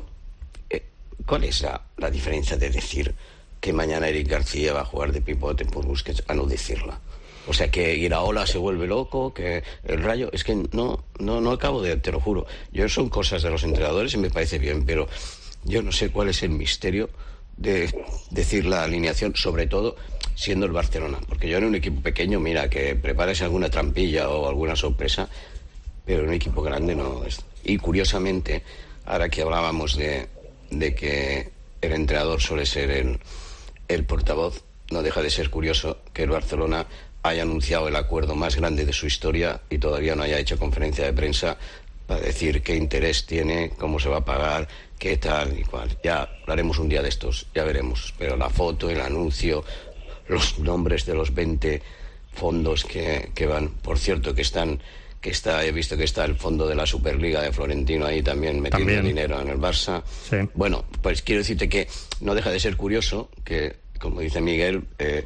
¿Cuál es la diferencia de decir que mañana Eric García va a jugar de pivote por Busquets a no decirla? O sea, que Iraola se vuelve loco, que el Rayo... Es que no acabo de... Te lo juro. Son cosas de los entrenadores y me parece bien, pero yo no sé cuál es el misterio de decir la alineación, sobre todo siendo el Barcelona. Porque yo en un equipo pequeño, mira, que prepares alguna trampilla o alguna sorpresa, pero en un equipo grande no. Y curiosamente, ahora que hablábamos de que el entrenador suele ser el portavoz, no deja de ser curioso que el Barcelona haya anunciado el acuerdo más grande de su historia y todavía no haya hecho conferencia de prensa para decir qué interés tiene, cómo se va a pagar, qué tal y cual. Ya lo haremos un día de estos, ya veremos. Pero la foto, el anuncio, los nombres de los 20 fondos que van, por cierto, he visto que está el fondo de la Superliga de Florentino ahí también metiendo dinero en el Barça. Sí. Bueno, pues quiero decirte que no deja de ser curioso que, como dice Miguel,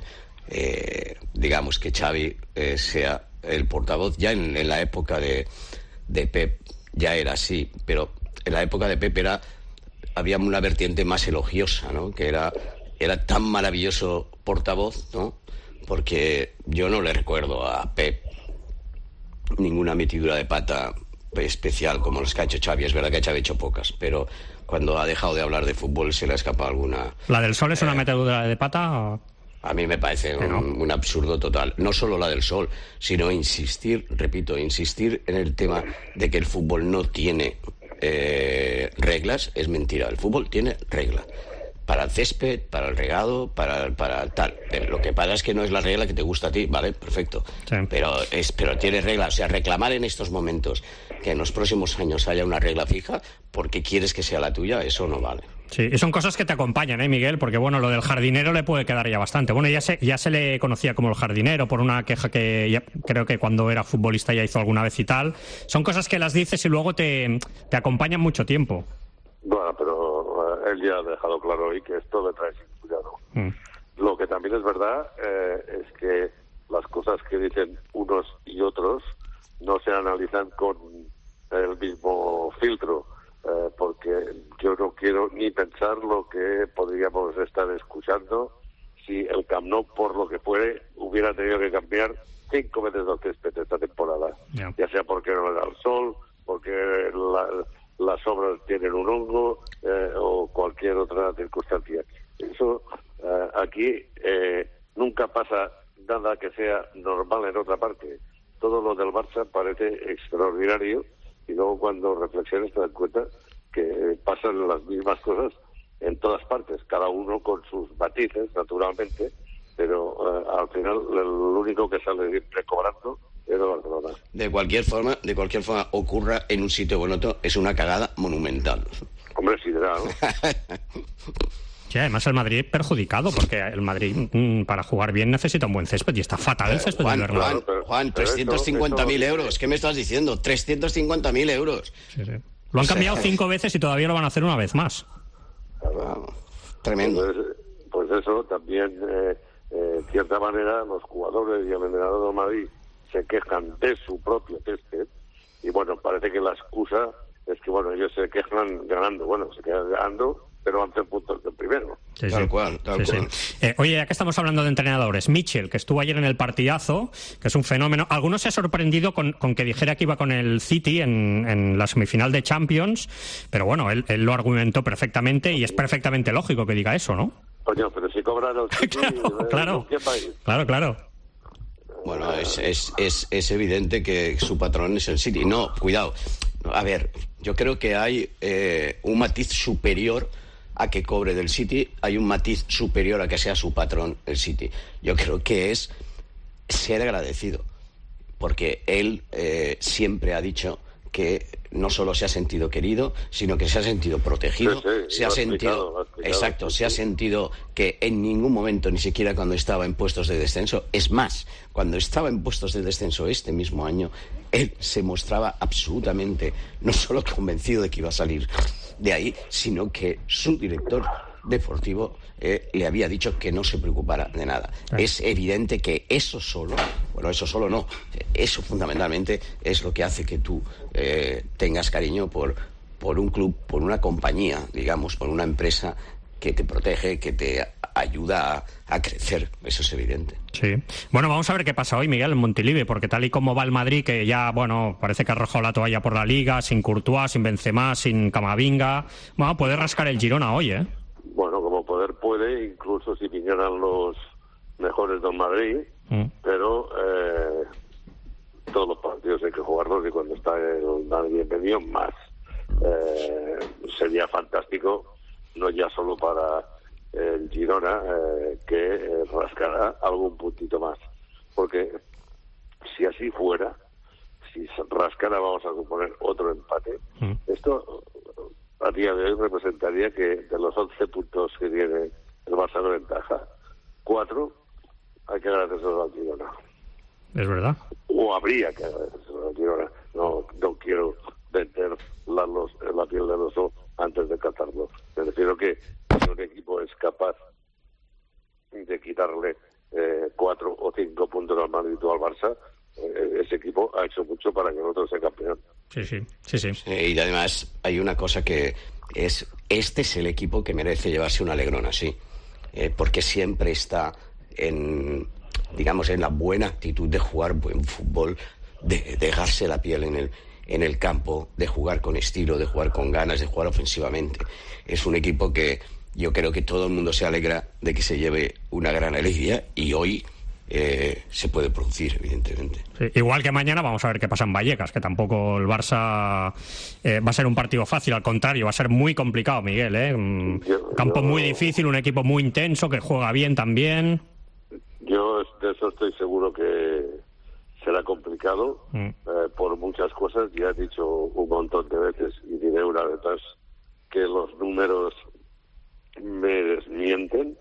digamos que Xavi sea el portavoz. Ya en la época de Pep ya era así, pero en la época de Pep había una vertiente más elogiosa, ¿no? Que era tan maravilloso portavoz, ¿no? Porque yo no le recuerdo a Pep ninguna metidura de pata especial como las que ha hecho Xavi. Es verdad que Xavi ha hecho pocas, pero cuando ha dejado de hablar de fútbol se le ha escapado alguna. ¿La del Sol es una metidura de pata? A mí me parece un absurdo total. No solo la del Sol, sino insistir en el tema de que el fútbol no tiene reglas. Es mentira. El fútbol tiene reglas. Para el césped, para el regado, para tal. Pero lo que pasa es que no es la regla que te gusta a ti, ¿vale? Perfecto. Sí. Pero tiene reglas. O sea, reclamar en estos momentos que en los próximos años haya una regla fija porque quieres que sea la tuya, eso no vale. Sí, y son cosas que te acompañan, Miguel, porque bueno, lo del jardinero le puede quedar ya bastante. Bueno, ya se le conocía como el jardinero por una queja que ya, creo que cuando era futbolista ya hizo alguna vez y tal. Son cosas que las dices y luego te acompañan mucho tiempo. Bueno, pero él ya ha dejado claro hoy que esto le trae sin cuidado. Lo que también es verdad es que las cosas que dicen unos y otros no se analizan con el mismo filtro, porque yo no quiero ni pensar lo que podríamos estar escuchando si el Camp Nou, por lo que fuere, hubiera tenido que cambiar 5 veces el césped esta temporada. Ya sea porque no le da el sol, porque las obras tienen un hongo o cualquier otra circunstancia. Eso aquí nunca pasa nada que sea normal en otra parte. Todo lo del Barça parece extraordinario y luego cuando reflexiones te das cuenta que pasan las mismas cosas en todas partes, cada uno con sus matices, naturalmente, pero al final el único que sale siempre cobrando es el Barcelona. De cualquier forma, ocurra en un sitio o en otro, es una cagada monumental. Hombre, sí, ¿no? Sí, además el Madrid perjudicado, porque el Madrid para jugar bien necesita un buen césped y está fatal el césped de Bernabéu. Juan, 350.000 euros. ¿Qué me estás diciendo? 350.000 euros. Sí. Lo han cambiado 5 veces y todavía lo van a hacer una vez más. Tremendo. Pues eso también, en cierta manera, los jugadores y el entrenador de Madrid se quejan de su propio césped y bueno, parece que la excusa es que bueno, ellos se quejan ganando, se quedan ganando, pero van 3 puntos del primero. Sí, tal cual. Oye, ya que estamos hablando de entrenadores, Mitchell, que estuvo ayer en el partidazo, que es un fenómeno. Algunos se ha sorprendido con que dijera que iba con el City en la semifinal de Champions, pero bueno, él lo argumentó perfectamente y es perfectamente lógico que diga eso, ¿no? Coño, pero si cobran el City, claro. ¿qué país? Claro. Bueno, es evidente que su patrón es el City. No, cuidado. A ver, yo creo que hay un matiz superior a que cobre del City, hay un matiz superior a que sea su patrón el City. Yo creo que es ser agradecido, porque él siempre ha dicho que no solo se ha sentido querido, sino que se ha sentido protegido, se ha sentido que en ningún momento, ni siquiera cuando estaba en puestos de descenso, es más, cuando estaba en puestos de descenso este mismo año, él se mostraba absolutamente no solo convencido de que iba a salir de ahí, sino que su director deportivo le había dicho que no se preocupara de nada. Es evidente que eso solo no, eso fundamentalmente es lo que hace que tú tengas cariño por un club, por una compañía, digamos, por una empresa que te protege, que te ayuda a crecer, eso es evidente. Sí. Bueno, vamos a ver qué pasa hoy, Miguel, en Montilivi, porque tal y como va el Madrid, que ya, parece que ha arrojado la toalla por la Liga, sin Courtois, sin Benzema, sin Camavinga, puede rascar el Girona hoy, ¿eh? Bueno, como poder puede, incluso si vinieran los mejores del Madrid, pero todos los partidos hay que jugarlos y cuando está el Madrid medio más. Sería fantástico, no ya solo para el Girona, que rascará algún puntito más. Porque si así fuera, si rascara, vamos a suponer, otro empate, esto a día de hoy representaría que de los 11 puntos que tiene el Barça de ventaja, 4 hay que agradecérselo al Girona. Es verdad. O habría que agradecérselo al Girona. No quiero meter la piel del oso antes de catarlo. Me refiero que si un equipo es capaz de quitarle 4 o 5 puntos al Madrid o al Barça, ese equipo ha hecho mucho para que el otro sea campeón. Sí. Y además hay una cosa que es, este es el equipo que merece llevarse un alegrón así, porque siempre está en la buena actitud de jugar buen fútbol, de dejarse la piel en el campo, de jugar con estilo, de jugar con ganas, de jugar ofensivamente. Es un equipo que yo creo que todo el mundo se alegra de que se lleve una gran alegría y hoy se puede producir, evidentemente. Sí, igual que mañana vamos a ver qué pasa en Vallecas, que tampoco el Barça va a ser un partido fácil, al contrario, va a ser muy complicado, Miguel, un campo muy difícil, un equipo muy intenso, que juega bien también. Yo de eso estoy seguro que será complicado por muchas cosas. Ya he dicho un montón de veces y diré una vez más que los números me desmienten.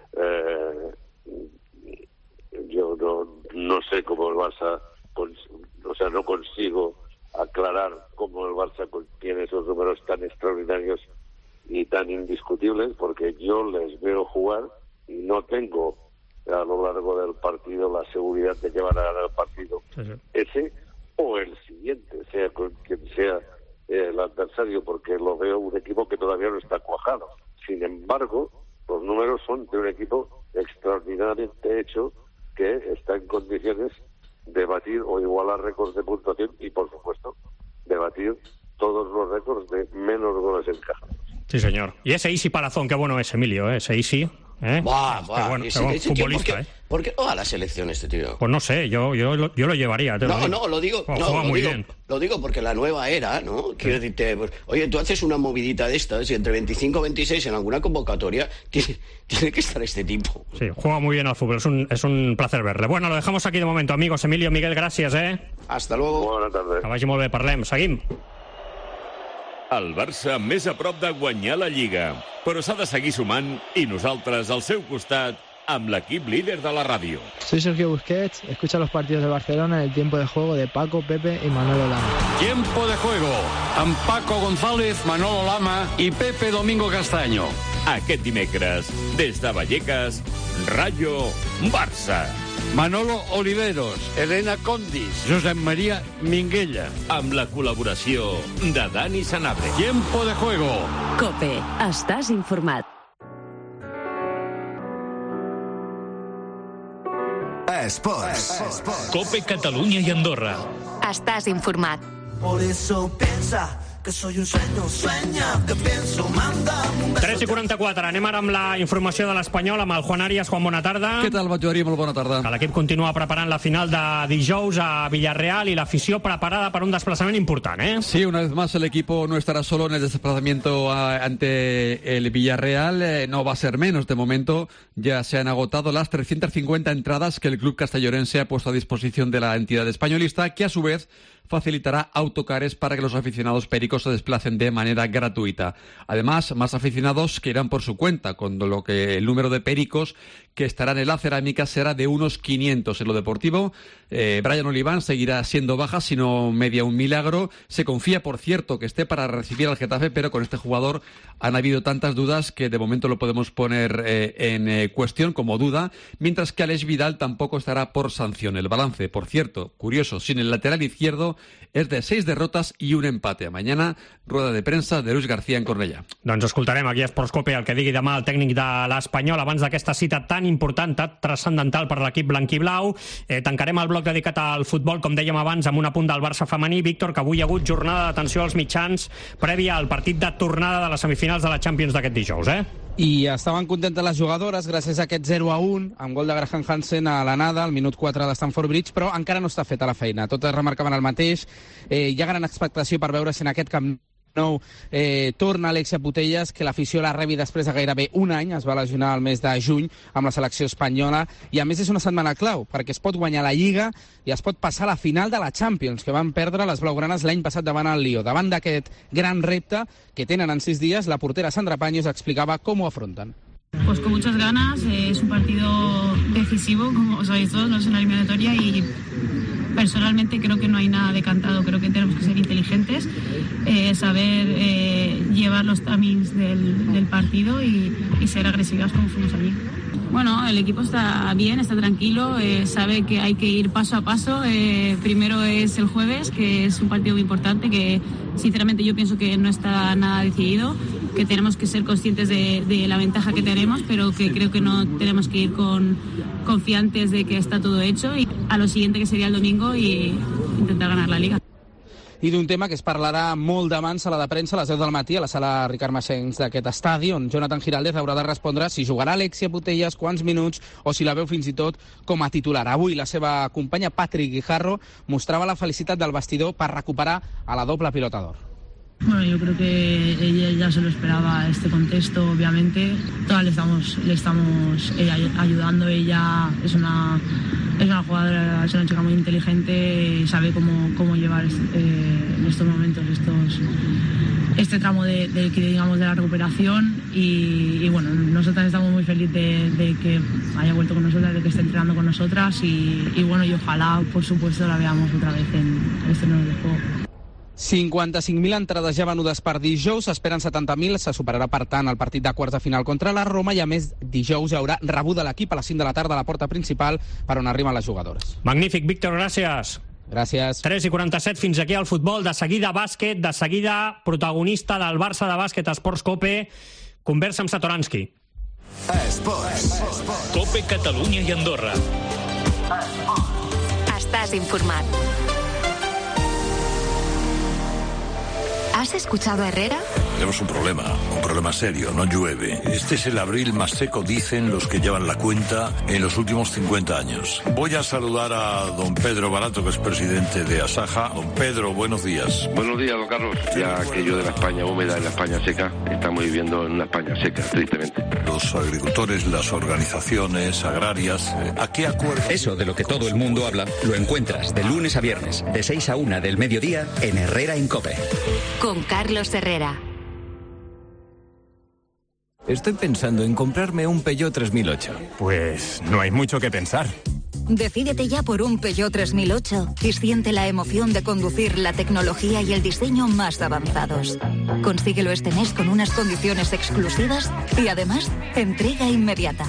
Yo no sé cómo el Barça, no consigo aclarar cómo el Barça tiene esos números tan extraordinarios y tan indiscutibles, porque yo les veo jugar y no tengo a lo largo del partido la seguridad de que van a ganar el partido ese o el siguiente, sea con quien sea el adversario, porque lo veo un equipo que todavía no está cuajado. Sin embargo, los números son de un equipo extraordinariamente hecho, que está en condiciones de batir o igualar récords de puntuación y, por supuesto, de batir todos los récords de menos goles encajados. Sí, señor. Y ese Isi Palazón, qué bueno es, Emilio, ese Isi. Futbolista, ¿Por qué no va a la selección este tío? Pues no sé, yo lo llevaría. Lo digo porque la nueva era, ¿no? Quiero decirte, pues, oye, tú haces una movidita de estas y entre 25 y 26 en alguna convocatoria tiene que estar este tipo. Sí, juega muy bien al fútbol, es un placer verle. Bueno, lo dejamos aquí de momento, amigos. Emilio, Miguel, gracias, Hasta luego. Buenas tardes. Que vagi molt bé, parlem. Seguim. El Barça més a prop de guanyar la Lliga, però s'ha de seguir sumant i nosaltres al seu costat amb l'equip líder de la ràdio. Soy Sergio Busquets, escucha los partidos de Barcelona en el tiempo de juego de Paco, Pepe y Manolo Lama. Tiempo de juego amb Paco González, Manolo Lama i Pepe Domingo Castaño. Aquest dimecres, des de Vallecas, Rayo Barça. Manolo Oliveros, Elena Condis, Josep María Minguella. Amb la col·laboració de Dani Sanabria. Tiempo de juego. COPE. Estàs informat. Esports. COPE Catalunya i Andorra. Estàs informat. Por eso piensa que soy un sueño, sueña que pienso, manda un beso. 3:44, anem ara amb la informació de l'Espanyol amb el Juan Arias. Juan, bona tarda. Què tal, Batllori? Molt bona tarda. L'equip continua preparant la final de dijous a Villarreal y la afició preparada para un desplazamiento importante, ¿eh? Sí, una vez más el equipo no estará solo en el desplazamiento ante el Villarreal. No va a ser menos. De momento ya se han agotado las 350 entradas que el club castellonense ha puesto a disposición de la entidad españolista, que a su vez facilitará autocares para que los aficionados pericos se desplacen de manera gratuita. Además, más aficionados que irán por su cuenta, con lo que el número de pericos que estarán en la cerámica será de unos 500. En lo deportivo, Brian Oliván seguirá siendo baja, sino media un milagro. Se confía, por cierto, que esté para recibir al Getafe, pero con este jugador han habido tantas dudas que de momento lo podemos poner en cuestión como duda, mientras que Aleix Vidal tampoco estará por sanción. El balance, por cierto, curioso, sin el lateral izquierdo, és de 6 derrotes i un empate. Mañana, rueda de premsa de Luis García en Cornellà. Doncs escoltarem aquí a Esports Cope el que digui demà el tècnic de l'Espanyol abans d'aquesta cita tan important, tan transcendental per l'equip blanquiblau. Tancarem el bloc dedicat al futbol, com dèiem abans, amb un apunt del Barça femení. Víctor, que avui hi ha hagut jornada d'atenció als mitjans prèvia al partit de tornada de les semifinals de la Champions d'aquest dijous, I estaven contentes les jugadores gràcies a aquest 0-1 amb gol de Graham Hansen a l'anada al minut 4 de Stamford Bridge, però encara no està feta la feina. Totes remarcaven el mateix. Hi ha gran expectació per veure si en aquest Camp Nou torna Alexia Putellas, que l'afició la rebi després de gairebé un any. Es va lesionar el mes de juny amb la selecció espanyola i a més és una setmana clau perquè es pot guanyar la Lliga i es pot passar a la final de la Champions, que van perdre les blaugranes l'any passat davant el Lió. Davant d'aquest gran repte que tenen en 6 días, la portera Sandra Paños explicaba cómo afrontan. Pues con muchas ganas, es un partido decisivo, como sabéis todos, no es una eliminatoria y personalmente creo que no hay nada decantado, creo que tenemos que ser inteligentes, saber llevar los timings del partido y ser agresivas como fuimos allí. Bueno, el equipo está bien, está tranquilo, sabe que hay que ir paso a paso. Primero es el jueves, que es un partido muy importante, que sinceramente yo pienso que no está nada decidido, que tenemos que ser conscientes de la ventaja que tenemos, pero que creo que no tenemos que ir confiantes de que está todo hecho, y a lo siguiente, que sería el domingo, y intentar ganar la Liga. I d'un tema que es parlarà molt demà en sala de premsa a les 10 del matí a la sala Ricard Maxens d'aquest estadi, on Jonathan Giraldez haurà de respondre si jugarà Alexia Putellas, quants minuts, o si la veu fins i tot com a titular. Avui la seva companya Patrick Guijarro mostrava la felicitat del vestidor per recuperar a la doble pilota d'or. Bueno, yo creo que ella ya se lo esperaba, este contexto, obviamente. Todas le estamos ayudando. Ella es una jugadora, es una chica muy inteligente, sabe cómo llevar en estos momentos este tramo de la recuperación, y bueno, nosotras estamos muy felices de que haya vuelto con nosotras, de que esté entrenando con nosotras, y bueno, y ojalá, por supuesto, la veamos otra vez en este nuevo juego. 55.000 entrades ja venudes per dijous, s'esperen 70.000, se superarà per tant el partit de quarts de final contra la Roma, i a més dijous hi haurà rebuda l'equip a les 5 de la tarda a la porta principal per on arriben les jugadores. Magnífic, Víctor, gràcies. Gràcies. 3:47, fins aquí el futbol. De seguida bàsquet, de seguida protagonista del Barça de bàsquet a Esports Cope. Conversa amb Satoransky. Esports. Cope Catalunya i Andorra. Estàs informat. ¿Has escuchado a Herrera? Tenemos un problema serio, no llueve. Este es el abril más seco, dicen los que llevan la cuenta, en los últimos 50 años. Voy a saludar a don Pedro Barato, que es presidente de Asaja. Don Pedro, buenos días. Buenos días, don Carlos. Ya aquello de la España húmeda y la España seca, estamos viviendo en una España seca, tristemente. Los agricultores, las organizaciones agrarias, ¿a qué acuerdo? Eso de lo que todo el mundo habla, lo encuentras de lunes a viernes, de 6 a 1 del mediodía, en Herrera en COPE. Con Carlos Herrera. Estoy pensando en comprarme un Peugeot 3008. Pues no hay mucho que pensar. Decídete ya por un Peugeot 3008 y siente la emoción de conducir la tecnología y el diseño más avanzados. Consíguelo este mes con unas condiciones exclusivas y además entrega inmediata.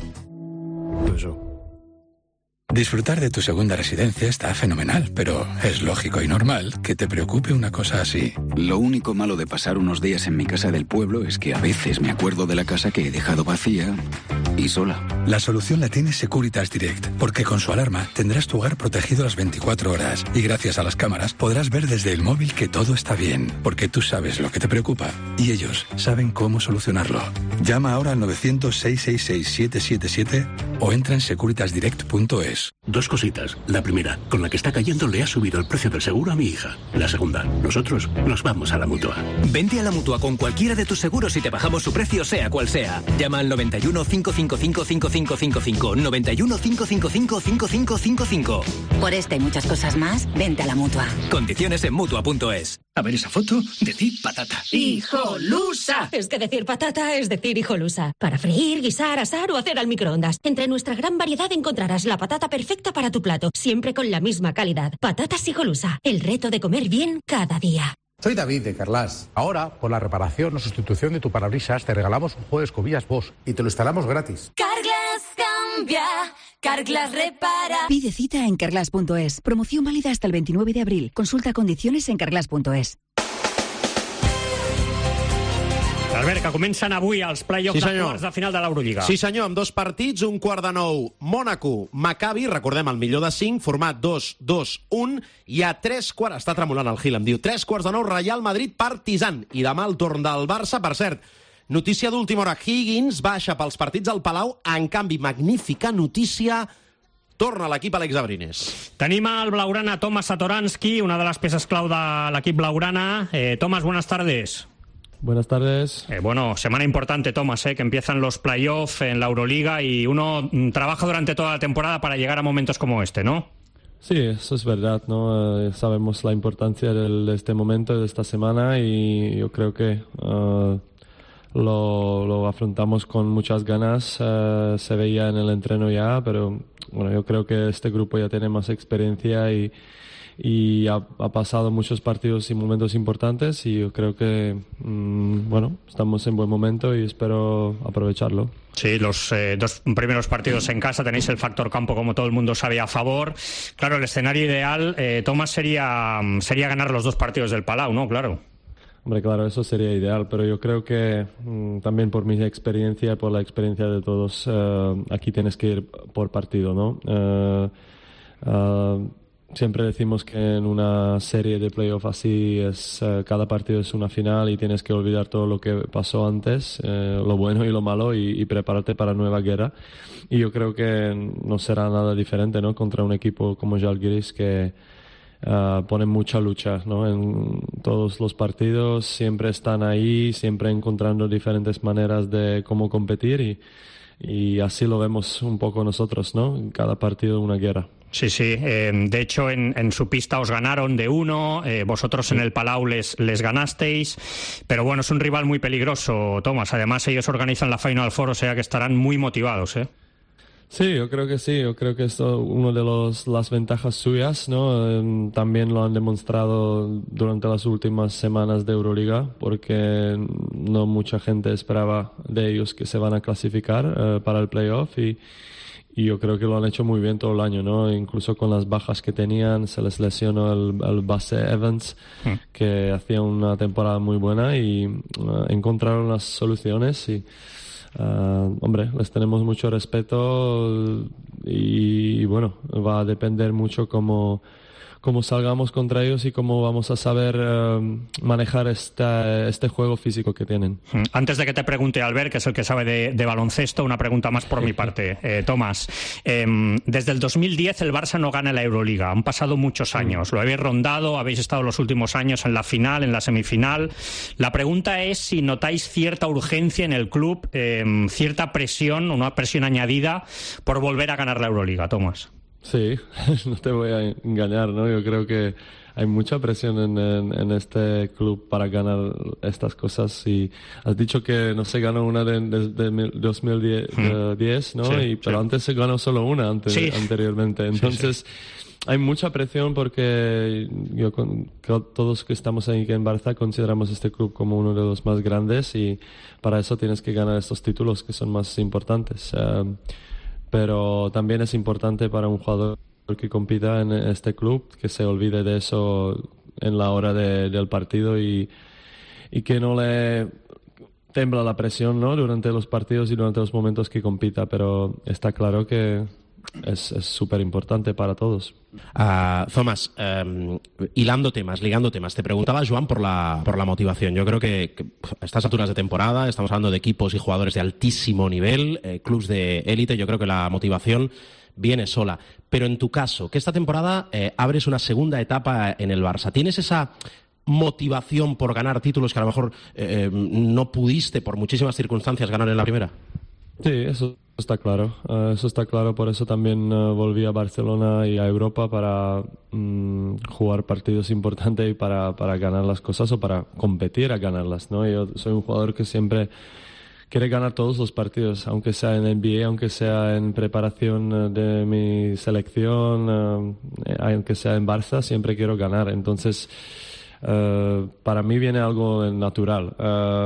Disfrutar de tu segunda residencia está fenomenal, pero es lógico y normal que te preocupe una cosa así. Lo único malo de pasar unos días en mi casa del pueblo es que a veces me acuerdo de la casa que he dejado vacía y sola. La solución la tiene Securitas Direct, porque con su alarma tendrás tu hogar protegido las 24 horas y gracias a las cámaras podrás ver desde el móvil que todo está bien, porque tú sabes lo que te preocupa y ellos saben cómo solucionarlo. Llama ahora al 900-666-777 o entra en securitasdirect.es. Dos cositas. La primera, con la que está cayendo le ha subido el precio del seguro a mi hija. La segunda, nosotros nos vamos a la Mutua. Vente a la Mutua con cualquiera de tus seguros y te bajamos su precio sea cual sea. Llama al 91 555 5555. 91 555 5555. Por esta y muchas cosas más, vente a la Mutua. Condiciones en Mutua.es. A ver esa foto, decid patata. ¡Hijolusa! Es que decir patata es decir hijolusa. Para freír, guisar, asar o hacer al microondas. Entre nuestra gran variedad encontrarás la patata perfecta para tu plato, siempre con la misma calidad. Patatas Hijolusa, el reto de comer bien cada día. Soy David de Carglass. Ahora, por la reparación o sustitución de tu parabrisas, te regalamos un juego de escobillas Bosch y te lo instalamos gratis. Carglass cambia, Carglass repara. Pide cita en carglass.es. Promoción válida hasta el 29 de abril. Consulta condiciones en carglass.es. Albert, que comencen avui els play-offs de quarts de final de l'Eurolliga. Sí, senyor, amb dos partits, un quart de 9, Mònaco, Maccabi, recordem, el millor de 5, format 2-2-1, i a 3 quarts, està tremolant el Gil, em diu, 3 quarts de 9, Real Madrid, Partizan, i demà el torn del Barça, per cert, notícia d'última hora, Higgins baixa pels partits al Palau, en canvi, magnífica notícia, torna l'equip Àlex Abrines. Tenim al blaugrana Tomas Satoransky, una de les peces clau de l'equip blaugrana. Tomás, buenas tardes. Buenas tardes. Bueno, semana importante, Tomás, que empiezan los playoffs en la Euroliga y uno trabaja durante toda la temporada para llegar a momentos como este, ¿no? Sí, eso es verdad, ¿no? Sabemos la importancia de este momento, de esta semana, y yo creo que lo afrontamos con muchas ganas. Se veía en el entreno ya, pero bueno, yo creo que este grupo ya tiene más experiencia y ha pasado muchos partidos y momentos importantes, y yo creo que bueno, estamos en buen momento y espero aprovecharlo. Sí, los dos primeros partidos en casa tenéis el factor campo, como todo el mundo sabe, a favor. Claro, el escenario ideal, Tomás, sería ganar los dos partidos del Palau, ¿no? Claro. Hombre, claro, eso sería ideal, pero yo creo que también por mi experiencia, por la experiencia de todos, aquí tienes que ir por partido, ¿no? Siempre decimos que en una serie de playoff así cada partido es una final y tienes que olvidar todo lo que pasó antes, lo bueno y lo malo, y prepararte para nueva guerra. Y yo creo que no será nada diferente, ¿no? Contra un equipo como Žalgiris que pone mucha lucha, ¿no? En todos los partidos siempre están ahí, siempre encontrando diferentes maneras de cómo competir, y así lo vemos un poco nosotros, ¿no? En cada partido una guerra. Sí, sí. De hecho, en su pista os ganaron de 1, vosotros en el Palau les ganasteis, pero bueno, es un rival muy peligroso, Tomás. Además, ellos organizan la Final Four, o sea que estarán muy motivados, ¿eh? Sí, yo creo que sí. Yo creo que esto es una de las ventajas suyas, ¿no? También lo han demostrado durante las últimas semanas de Euroliga, porque no mucha gente esperaba de ellos que se van a clasificar para el playoff, y yo creo que lo han hecho muy bien todo el año, ¿no? Incluso con las bajas que tenían, se les lesionó el base Evans, que hacía una temporada muy buena, y encontraron las soluciones, y hombre, les tenemos mucho respeto, y bueno, va a depender mucho cómo salgamos contra ellos y cómo vamos a saber manejar este juego físico que tienen. Antes de que te pregunte Albert, que es el que sabe de baloncesto, una pregunta más por mi parte. Tomás, desde el 2010 el Barça no gana la Euroliga. Han pasado muchos años. Lo habéis rondado, habéis estado los últimos años en la final, en la semifinal. La pregunta es si notáis cierta urgencia en el club, cierta presión, una presión añadida por volver a ganar la Euroliga, Tomás. Sí, no te voy a engañar, ¿no? Yo creo que hay mucha presión en este club para ganar estas cosas, y has dicho que no se ganó una de 2010, ¿no? Sí, pero antes se ganó solo una anteriormente. Entonces hay mucha presión porque todos que estamos aquí en Barça consideramos este club como uno de los más grandes, y para eso tienes que ganar estos títulos que son más importantes. Pero también es importante para un jugador que compita en este club que se olvide de eso en la hora del partido y que no le tembla la presión, ¿no? Durante los partidos y durante los momentos que compita, pero está claro que es súper importante para todos. Thomas, ligando temas, te preguntaba Joan por la motivación. Yo creo que a estas alturas de temporada estamos hablando de equipos y jugadores de altísimo nivel, clubs de élite. Yo creo que la motivación viene sola. Pero en tu caso, que esta temporada abres una segunda etapa en el Barça, ¿tienes esa motivación por ganar títulos que a lo mejor no pudiste por muchísimas circunstancias ganar en la primera? Sí, eso está claro. Por eso también volví a Barcelona y a Europa para jugar partidos importantes y para ganar las cosas, o para competir a ganarlas, ¿no? Yo soy un jugador que siempre quiere ganar todos los partidos, aunque sea en NBA, aunque sea en preparación de mi selección, aunque sea en Barça, siempre quiero ganar. Entonces, para mí viene algo natural.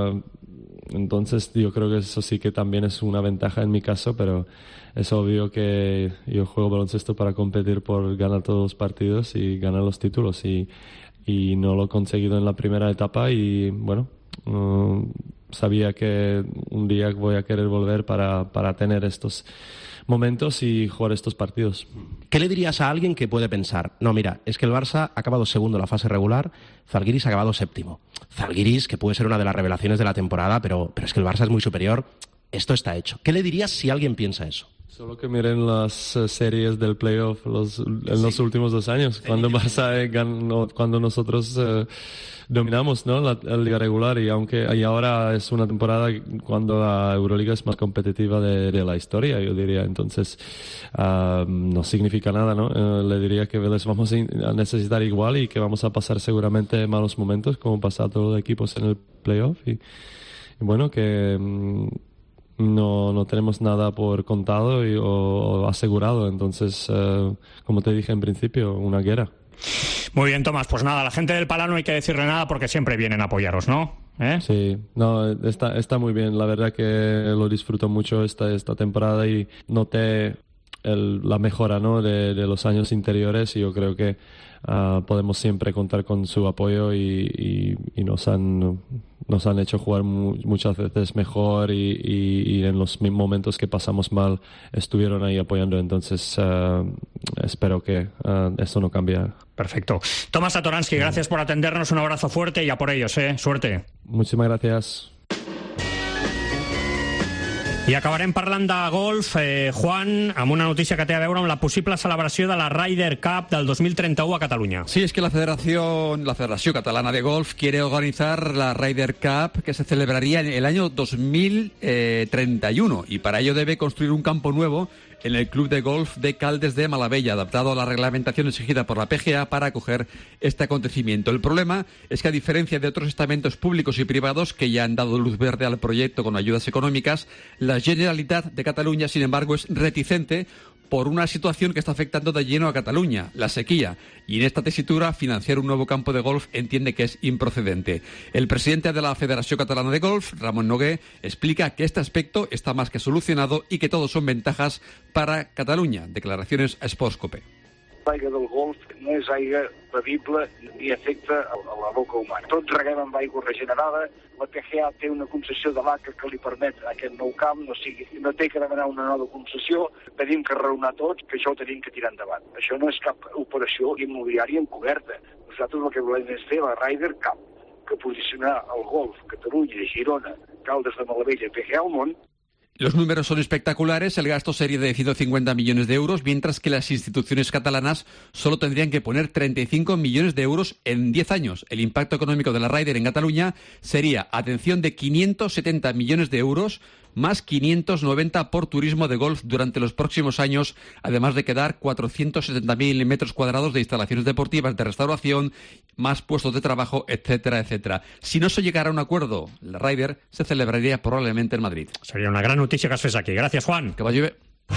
Entonces yo creo que eso sí que también es una ventaja en mi caso, pero es obvio que yo juego baloncesto para competir por ganar todos los partidos y ganar los títulos, y no lo he conseguido en la primera etapa, y bueno, sabía que un día voy a querer volver para tener estos momentos y jugar estos partidos. ¿Qué le dirías a alguien que puede pensar, no, mira, es que el Barça ha acabado segundo en la fase regular, Zalgiris ha acabado séptimo? Zalgiris, que puede ser una de las revelaciones de la temporada, pero es que el Barça es muy superior, esto está hecho. ¿Qué le dirías si alguien piensa eso? Solo que miren las series del playoff en los últimos 2 años, cuando Barça ganó, cuando nosotros dominamos, ¿no?, la liga regular, y ahora es una temporada cuando la Euroliga es más competitiva de la historia, yo diría. Entonces no significa nada, ¿no? Le diría que les vamos a necesitar igual, y que vamos a pasar seguramente malos momentos como pasa a todos los equipos en el playoff, y bueno, que no tenemos nada por contado o asegurado. Entonces, como te dije en principio, una guerra. Muy bien, Tomás. Pues nada, a la gente del Palá no hay que decirle nada porque siempre vienen a apoyaros, ¿no? Sí, no, está muy bien. La verdad que lo disfruto mucho esta temporada, y noté la mejora, ¿no?, de los años anteriores, y yo creo que podemos siempre contar con su apoyo, y nos han hecho jugar muchas veces mejor, y en los momentos que pasamos mal estuvieron ahí apoyando. Entonces espero que esto no cambie. Perfecto. Tomás Satoransky, gracias por atendernos, un abrazo fuerte y a por ellos, suerte. Muchísimas gracias. I acabarem parlant de golf, Juan, amb una notícia que té a veure amb la possible celebració de la Ryder Cup del 2031 a Catalunya. Sí, es que la Federación Catalana de Golf quiere organizar la Ryder Cup, que se celebraría en el año 2031, y para ello debe construir un campo nuevo en el Club de Golf de Caldes de Malavella, adaptado a la reglamentación exigida por la PGA para acoger este acontecimiento. El problema es que, a diferencia de otros estamentos públicos y privados que ya han dado luz verde al proyecto con ayudas económicas, la Generalitat de Cataluña, sin embargo, es reticente por una situación que está afectando de lleno a Cataluña, la sequía, y en esta tesitura financiar un nuevo campo de golf entiende que es improcedente. El presidente de la Federación Catalana de Golf, Ramon Nogué, explica que este aspecto está más que solucionado y que todos son ventajas para Catalunya. Declaraciones a Sportscope. L'aigua del golf no és aigua bevible ni afecta a la boca humana. Tots reguem amb aigua regenerada, la PGA té una concessió de l'ACA que li permet aquest nou camp, no té que demanar una nova concessió, tenim que raonar tots, que això ho tenim que tirar endavant. Això no és cap operació immobiliària encoberta. Nosaltres el que volem és fer la Ryder Cup, que posicionar el golf, Catalunya, Girona, Caldes de Malavella, PGA al món. Los números son espectaculares. El gasto sería de 150 millones de euros, mientras que las instituciones catalanas solo tendrían que poner 35 millones de euros en 10 años. El impacto económico de la Ryder en Cataluña sería, atención, de 570 millones de euros, más 590 por turismo de golf durante los próximos años, además de quedar 470.000 metros cuadrados de instalaciones deportivas, de restauración, más puestos de trabajo, etcétera, etcétera. Si no se llegara a un acuerdo, la Ryder se celebraría probablemente en Madrid. Sería una gran noticia que has fet aquí. Gracias, Juan. Que vagi bé.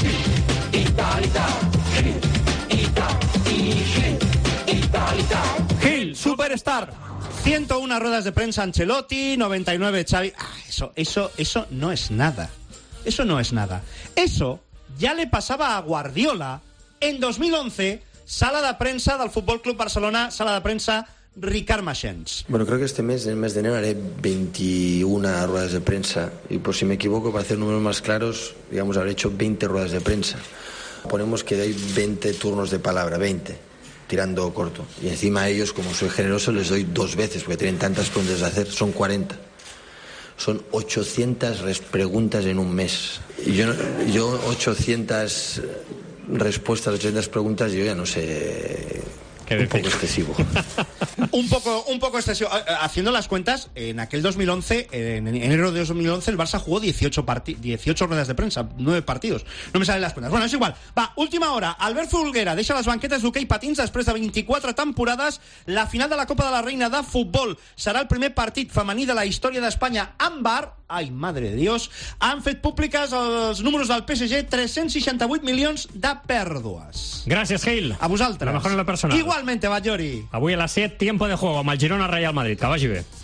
Gil, Superstar. 101 ruedas de prensa Ancelotti, 99 Xavi. Eso no es nada. Eso no es nada. Eso ya le pasaba a Guardiola en 2011, sala de prensa del Fútbol Club Barcelona, sala de prensa Ricard Maxens. Bueno, creo que este mes, en el mes de enero, haré 21 ruedas de prensa. Y por si me equivoco, para hacer números más claros, digamos, habré hecho 20 ruedas de prensa. Ponemos que doy 20 turnos de palabra, 20, tirando corto. Y encima a ellos, como soy generoso, les doy 2 veces, porque tienen tantas preguntas de hacer, son 40. Son 800 preguntas en un mes. Y yo 800 respuestas, 800 preguntas, yo ya no sé... Un poco excesivo. un poco excesivo. Haciendo las cuentas, en aquel 2011, en enero de 2011, el Barça jugó 18 ruedas de prensa, 9 partidos. No me salen las cuentas. Bueno, és igual. Va, última hora. Albert Folguera deixa les banquetes d'hoquei patins després de 24 temporades. La final de la Copa de la Reina de futbol serà el primer partit femení de la història d'Espanya amb VAR. Ai, madre de Dios. Han fet públiques els números del PSG, 368 milions de pèrdues. Gràcies, Gil. A vosaltres. Lo mejor en lo personal. Igualmente, Batllori. Avui a les 7, tiempo de juego amb el Girona Real Madrid. Que vagi bé.